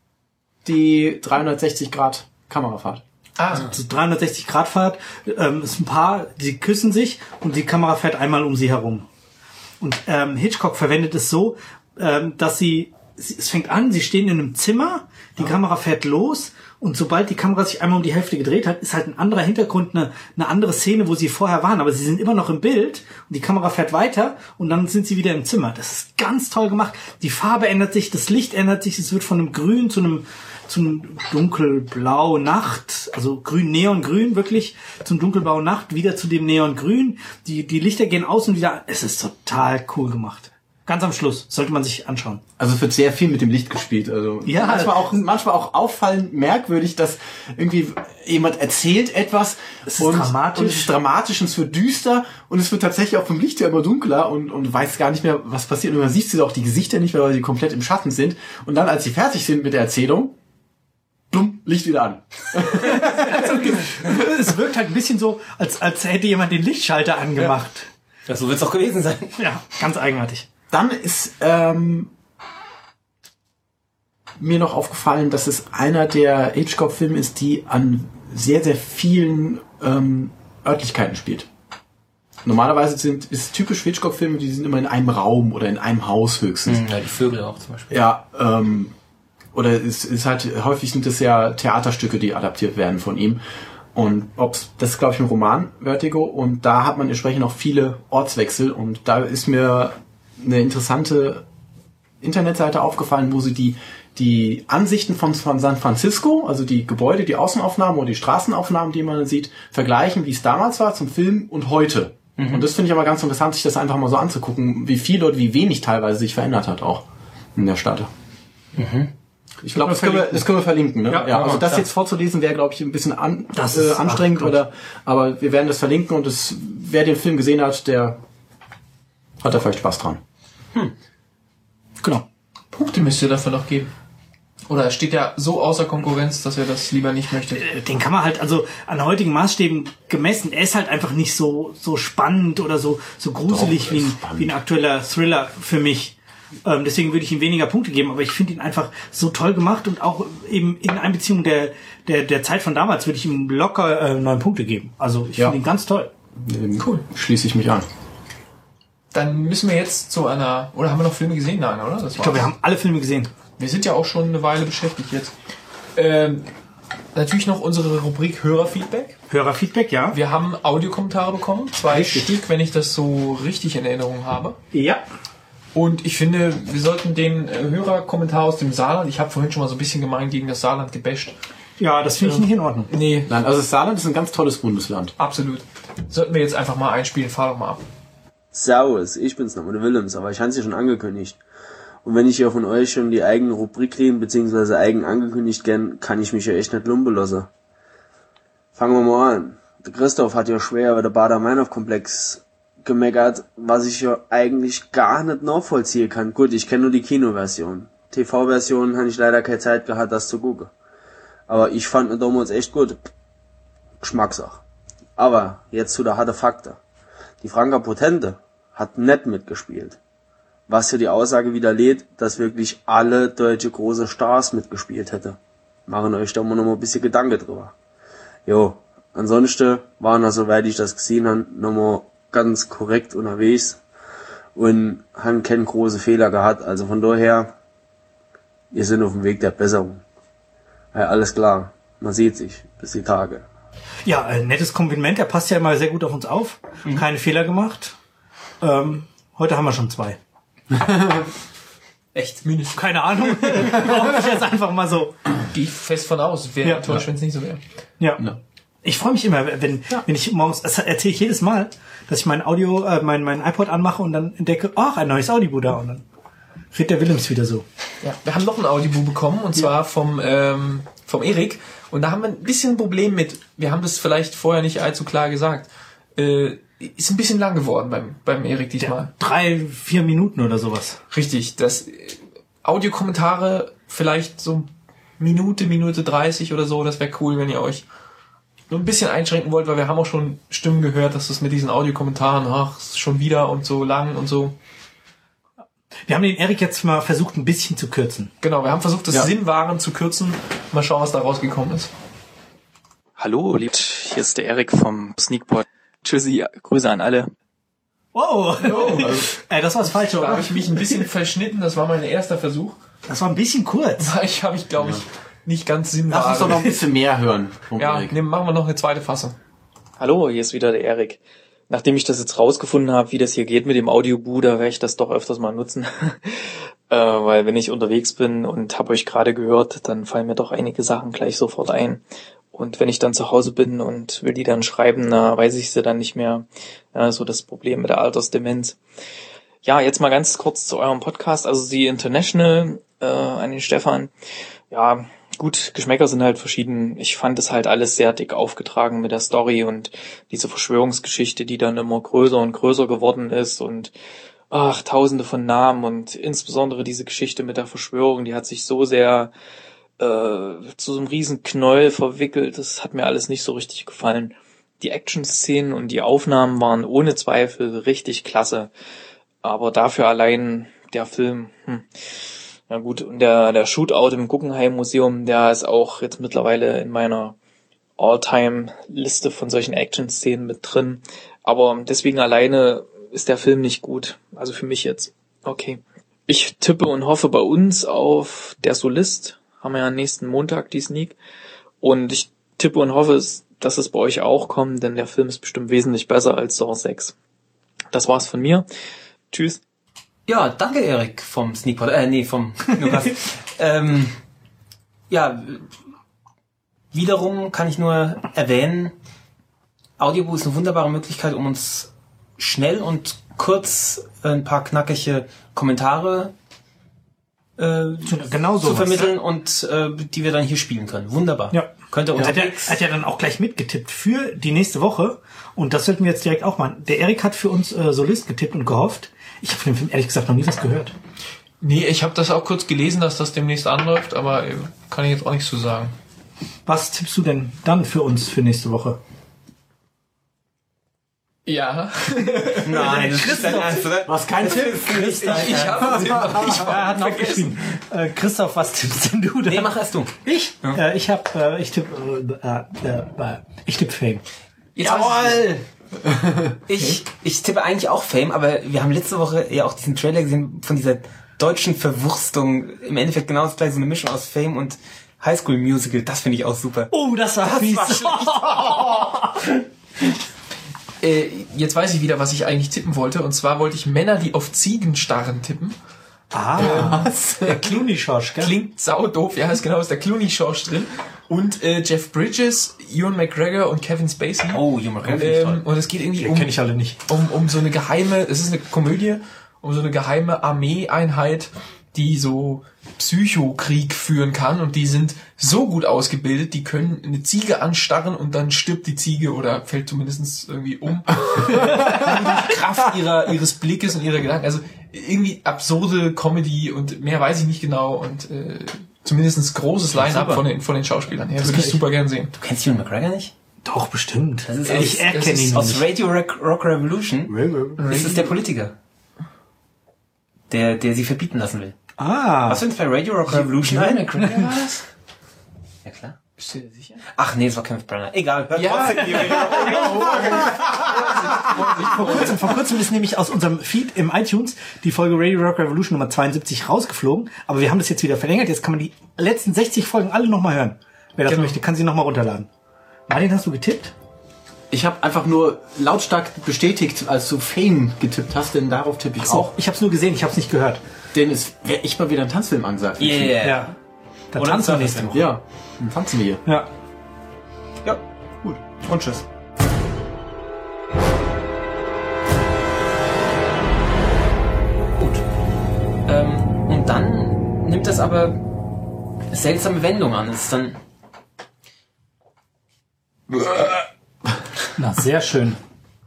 Die 360 Grad Kamerafahrt. Also 360 Grad Fahrt, ist ein Paar, die küssen sich und die Kamera fährt einmal um sie herum. Und Hitchcock verwendet es so, dass es fängt an, sie stehen in einem Zimmer, die Kamera fährt los und sobald die Kamera sich einmal um die Hälfte gedreht hat, ist halt ein anderer Hintergrund, eine andere Szene, wo sie vorher waren, aber sie sind immer noch im Bild und die Kamera fährt weiter und dann sind sie wieder im Zimmer. Das ist ganz toll gemacht. Die Farbe ändert sich, das Licht ändert sich, es wird von einem Grün zu einem dunkelblau Nacht, also grün, neongrün wirklich, zum dunkelblau Nacht, wieder zu dem neongrün. Die Lichter gehen aus und wieder, es ist total cool gemacht. Ganz am Schluss. Sollte man sich anschauen. Also es wird sehr viel mit dem Licht gespielt. Also Ja. manchmal auch auffallend merkwürdig, dass irgendwie jemand erzählt etwas Es ist dramatisch. und es ist dramatisch und es wird düster und es wird tatsächlich auch vom Licht her immer dunkler und weiß gar nicht mehr, was passiert. Und man sieht auch die Gesichter nicht mehr, weil sie komplett im Schatten sind. Und dann, als sie fertig sind mit der Erzählung, bumm, Licht wieder an. Es wirkt halt ein bisschen so, als hätte jemand den Lichtschalter angemacht. Ja, so wird es auch gewesen sein. Ja, ganz eigenartig. Dann ist mir noch aufgefallen, dass es einer der Hitchcock-Filme ist, die an sehr, sehr vielen Örtlichkeiten spielt. Normalerweise ist typisch Hitchcock-Filme, die sind immer in einem Raum oder in einem Haus höchstens. Ja, die Vögel auch zum Beispiel. Ja, oder es ist halt, häufig sind es ja Theaterstücke, die adaptiert werden von ihm. Und das ist, glaube ich, ein Roman, Vertigo, und da hat man entsprechend auch viele Ortswechsel und da ist mir eine interessante Internetseite aufgefallen, wo sie die Ansichten von San Francisco, also die Gebäude, die Außenaufnahmen oder die Straßenaufnahmen, die man sieht, vergleichen, wie es damals war zum Film und heute. Und das finde ich aber ganz interessant, sich das einfach mal so anzugucken, wie viel oder wie wenig teilweise sich verändert hat auch in der Stadt. Ich glaube, das können wir verlinken. Ne? Ja, also das jetzt vorzulesen wäre, glaube ich, ein bisschen anstrengend, aber wir werden das verlinken und wer den Film gesehen hat, der hat da vielleicht Spaß dran. Genau. Punkte müsst ihr dafür noch geben. Oder er steht ja so außer Konkurrenz, dass er das lieber nicht möchte. Den kann man halt, also an heutigen Maßstäben gemessen, er ist halt einfach nicht so spannend oder so gruselig wie ein aktueller Thriller für mich. Deswegen würde ich ihm weniger Punkte geben, aber ich finde ihn einfach so toll gemacht und auch eben in Einbeziehung der Zeit von damals würde ich ihm locker 9 Punkte geben. Also ich finde ihn ganz toll. Cool. Schließe ich mich an. Dann müssen wir jetzt zu einer, oder haben wir noch Filme gesehen? Nein, oder? Ich glaube, wir haben alle Filme gesehen. Wir sind ja auch schon eine Weile beschäftigt jetzt. Natürlich noch unsere Rubrik Hörerfeedback. Hörerfeedback, ja. Wir haben Audiokommentare bekommen, 2 Stück, wenn ich das so richtig in Erinnerung habe. Ja. Und ich finde, wir sollten den Hörerkommentar aus dem Saarland, ich habe vorhin schon mal so ein bisschen gemein gegen das Saarland gebasht. Ja, das finde ich nicht in Ordnung. Nee. Nein, also das Saarland ist ein ganz tolles Bundesland. Absolut. Sollten wir jetzt einfach mal einspielen, fahr doch mal ab. Servus, ich bin's nochmal, der Willems, aber ich habe es ja schon angekündigt. Und wenn ich ja von euch schon die eigene Rubrik kriege, beziehungsweise eigen angekündigt gern, kann ich mich ja echt nicht lumpen lassen. Fangen wir mal an. Der Christoph hat ja schwer über den Baader-Meinhof-Komplex gemeckert, was ich ja eigentlich gar nicht nachvollziehen kann. Gut, ich kenne nur die Kinoversion. TV-Version habe ich leider keine Zeit gehabt, das zu gucken. Aber ich fand ihn damals echt gut. Geschmackssache. Aber jetzt zu der harte Faktor. Die Franka Potente hat nicht mitgespielt. Was für die Aussage widerlegt, dass wirklich alle deutsche große Stars mitgespielt hätte. Machen euch da mal noch mal ein bisschen Gedanken drüber. Jo, ansonsten waren da, soweit ich das gesehen habe, nochmal ganz korrekt unterwegs und haben keinen großen Fehler gehabt. Also von daher, wir sind auf dem Weg der Besserung. Ja, alles klar, man sieht sich. Bis die Tage. Ja, nettes Kompliment, der passt ja immer sehr gut auf uns auf. Keine Fehler gemacht. Heute haben wir schon 2. Echt? Mindestens. Keine Ahnung. Brauche ich jetzt einfach mal so. Gehe ich fest von aus. Wäre enttäuscht, wenn es nicht so wäre. Ja. Ich freue mich immer, wenn ich morgens, das erzähle ich jedes Mal, dass ich mein mein iPod anmache und dann entdecke, ach, ein neues Audible da und dann redet der Willems wieder so. Ja, wir haben noch ein Audible bekommen und zwar vom Erik und da haben wir ein bisschen ein Problem mit, wir haben das vielleicht vorher nicht allzu klar gesagt, ist ein bisschen lang geworden beim Erik diesmal. 3-4 Minuten oder sowas. Richtig, das Audiokommentare vielleicht so Minute 30 oder so, das wäre cool, wenn ihr euch nur ein bisschen einschränken wollt, weil wir haben auch schon Stimmen gehört, dass das mit diesen Audiokommentaren, ach, schon wieder und so lang und so. Wir haben den Erik jetzt mal versucht, ein bisschen zu kürzen. Genau, wir haben versucht, das Sinnwahren zu kürzen. Mal schauen, was da rausgekommen ist. Hallo, liebt, hier ist der Erik vom Sneakpot. Tschüssi, Grüße an alle. Wow, das war das Falsche, Da oder? habe ich mich ein bisschen verschnitten, das war mein erster Versuch. Das war ein bisschen kurz. Ich glaube ich, nicht ganz sinnwahr. Lass uns doch noch ein bisschen mehr hören. Ja, machen wir noch eine zweite Fassung. Hallo, hier ist wieder der Erik. Nachdem ich das jetzt rausgefunden habe, wie das hier geht mit dem Audioboo, da werde ich das doch öfters mal nutzen. Weil wenn ich unterwegs bin und habe euch gerade gehört, dann fallen mir doch einige Sachen gleich sofort ein. Und wenn ich dann zu Hause bin und will die dann schreiben, da weiß ich sie dann nicht mehr. Ja, so das Problem mit der Altersdemenz. Ja, jetzt mal ganz kurz zu eurem Podcast. Also The International an den Stefan. Ja, gut, Geschmäcker sind halt verschieden. Ich fand es halt alles sehr dick aufgetragen mit der Story und diese Verschwörungsgeschichte, die dann immer größer und größer geworden ist und tausende von Namen und insbesondere diese Geschichte mit der Verschwörung, die hat sich so sehr zu so einem riesen Knäuel verwickelt. Das hat mir alles nicht so richtig gefallen. Die Action-Szenen und die Aufnahmen waren ohne Zweifel richtig klasse. Aber dafür allein der Film, na gut, und der Shootout im Guggenheim-Museum, der ist auch jetzt mittlerweile in meiner All-Time-Liste von solchen Action-Szenen mit drin. Aber deswegen alleine ist der Film nicht gut. Also für mich jetzt. Okay. Ich tippe und hoffe bei uns auf Der Solist. Haben wir ja nächsten Montag die Sneak. Und ich tippe und hoffe, dass es bei euch auch kommt, denn der Film ist bestimmt wesentlich besser als Saw 6. Das war's von mir. Tschüss. Ja, danke Erik vom Sneakpot, vom Lukas. Ja, wiederum kann ich nur erwähnen, Audioboo ist eine wunderbare Möglichkeit, um uns schnell und kurz ein paar knackige Kommentare zu vermitteln und die wir dann hier spielen können. Wunderbar. Ja. Könnt ihr hat ja dann auch gleich mitgetippt für die nächste Woche und das sollten wir jetzt direkt auch machen. Der Erik hat für uns Solist getippt und gehofft. Ich habe von dem Film ehrlich gesagt noch nie was gehört. Nee, ich habe das auch kurz gelesen, dass das demnächst anläuft, aber kann ich jetzt auch nichts zu sagen. Was tippst du denn dann für uns für nächste Woche? Ja. Nein, das ist dein Ernst, oder? Was kein Tipp? Er hat noch aufgeschrieben. Christoph, was tippst denn du denn? Nee, mach erst du. Ich? Ja. Ich tippe Fame. Jawohl! Ich tippe eigentlich auch Fame, aber wir haben letzte Woche ja auch diesen Trailer gesehen von dieser deutschen Verwurstung. Im Endeffekt genau das gleiche, so eine Mischung aus Fame und High School Musical. Das finde ich auch super. Oh, das war fies. Jetzt weiß ich wieder, was ich eigentlich tippen wollte. Und zwar wollte ich Männer, die auf Ziegen starren, tippen. Was? Der Clooney-Schorsch, gell? Klingt saudoof. Ja, ist genau, ist der Clooney-Schorsch drin. Und Jeff Bridges, Ewan McGregor und Kevin Spacey. Oh, Ewan McGregor. Und es geht irgendwie kenne ich alle nicht. Um so eine geheime, es ist eine Komödie, um so eine geheime Armeeeinheit, die so Psychokrieg führen kann und die sind so gut ausgebildet, die können eine Ziege anstarren und dann stirbt die Ziege oder fällt zumindest irgendwie um. Die Kraft ihres Blickes und ihrer Gedanken. Also irgendwie absurde Comedy und mehr weiß ich nicht genau und zumindest großes Line-Up von den Schauspielern her. Würde ich super gern sehen. Du kennst Ewan McGregor nicht? Doch, bestimmt. Das ist ich erkenne ihn aus Radio Rock Revolution. Das ist der Politiker, der sie verbieten lassen will. Was findest du bei Radio Rock Revolution ein? Ja, klar. Bist du dir sicher? Ach nee, das war Kenneth Branagh. Egal. Ja. Vor kurzem ist nämlich aus unserem Feed im iTunes die Folge Radio Rock Revolution Nummer 72 rausgeflogen. Aber wir haben das jetzt wieder verlängert. Jetzt kann man die letzten 60 Folgen alle nochmal hören. Wer das möchte, kann sie nochmal runterladen. Martin, hast du getippt? Ich habe einfach nur lautstark bestätigt, als du Fame getippt hast, denn darauf tippe ich auch. Ich habe es nur gesehen, ich habe es nicht gehört. Denn es wäre echt mal wieder ein Tanzfilm angesagt. Ja. Dann tanzen wir nächste Woche. Ja, dann tanzen wir hier. Ja. Ja, gut. Und tschüss. Gut. Und dann nimmt das aber seltsame Wendung an. Es ist dann... Na, sehr schön.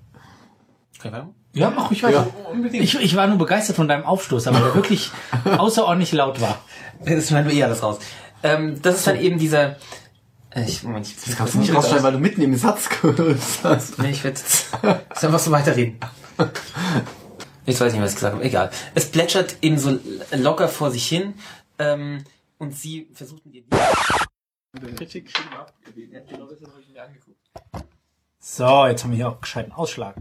Ja, mach ruhig weiter. Ja. Unbedingt. Ich war nur begeistert von deinem Aufstoß, aber der wirklich außerordentlich laut war. Das schneiden wir alles raus. Das ist dann eben dieser... das kannst du nicht rausschneiden, weil du mitten im Satz gehörst hast. Nee, ich werde jetzt einfach so weiterreden. Jetzt weiß ich nicht, was ich gesagt habe. Egal. Es plätschert eben so locker vor sich hin und sie versucht mit ihr... Kritik schieben ab. Genau das habe ich mir angeguckt. So, jetzt haben wir hier auch gescheiten Ausschlag.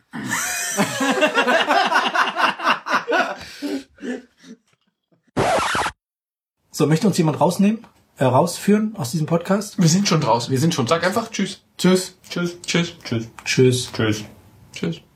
So, möchte uns jemand rausführen aus diesem Podcast? Wir sind schon draußen. Wir sind schon. Sag einfach Tschüss. Tschüss. Tschüss. Tschüss. Tschüss. Tschüss. Tschüss. Tschüss.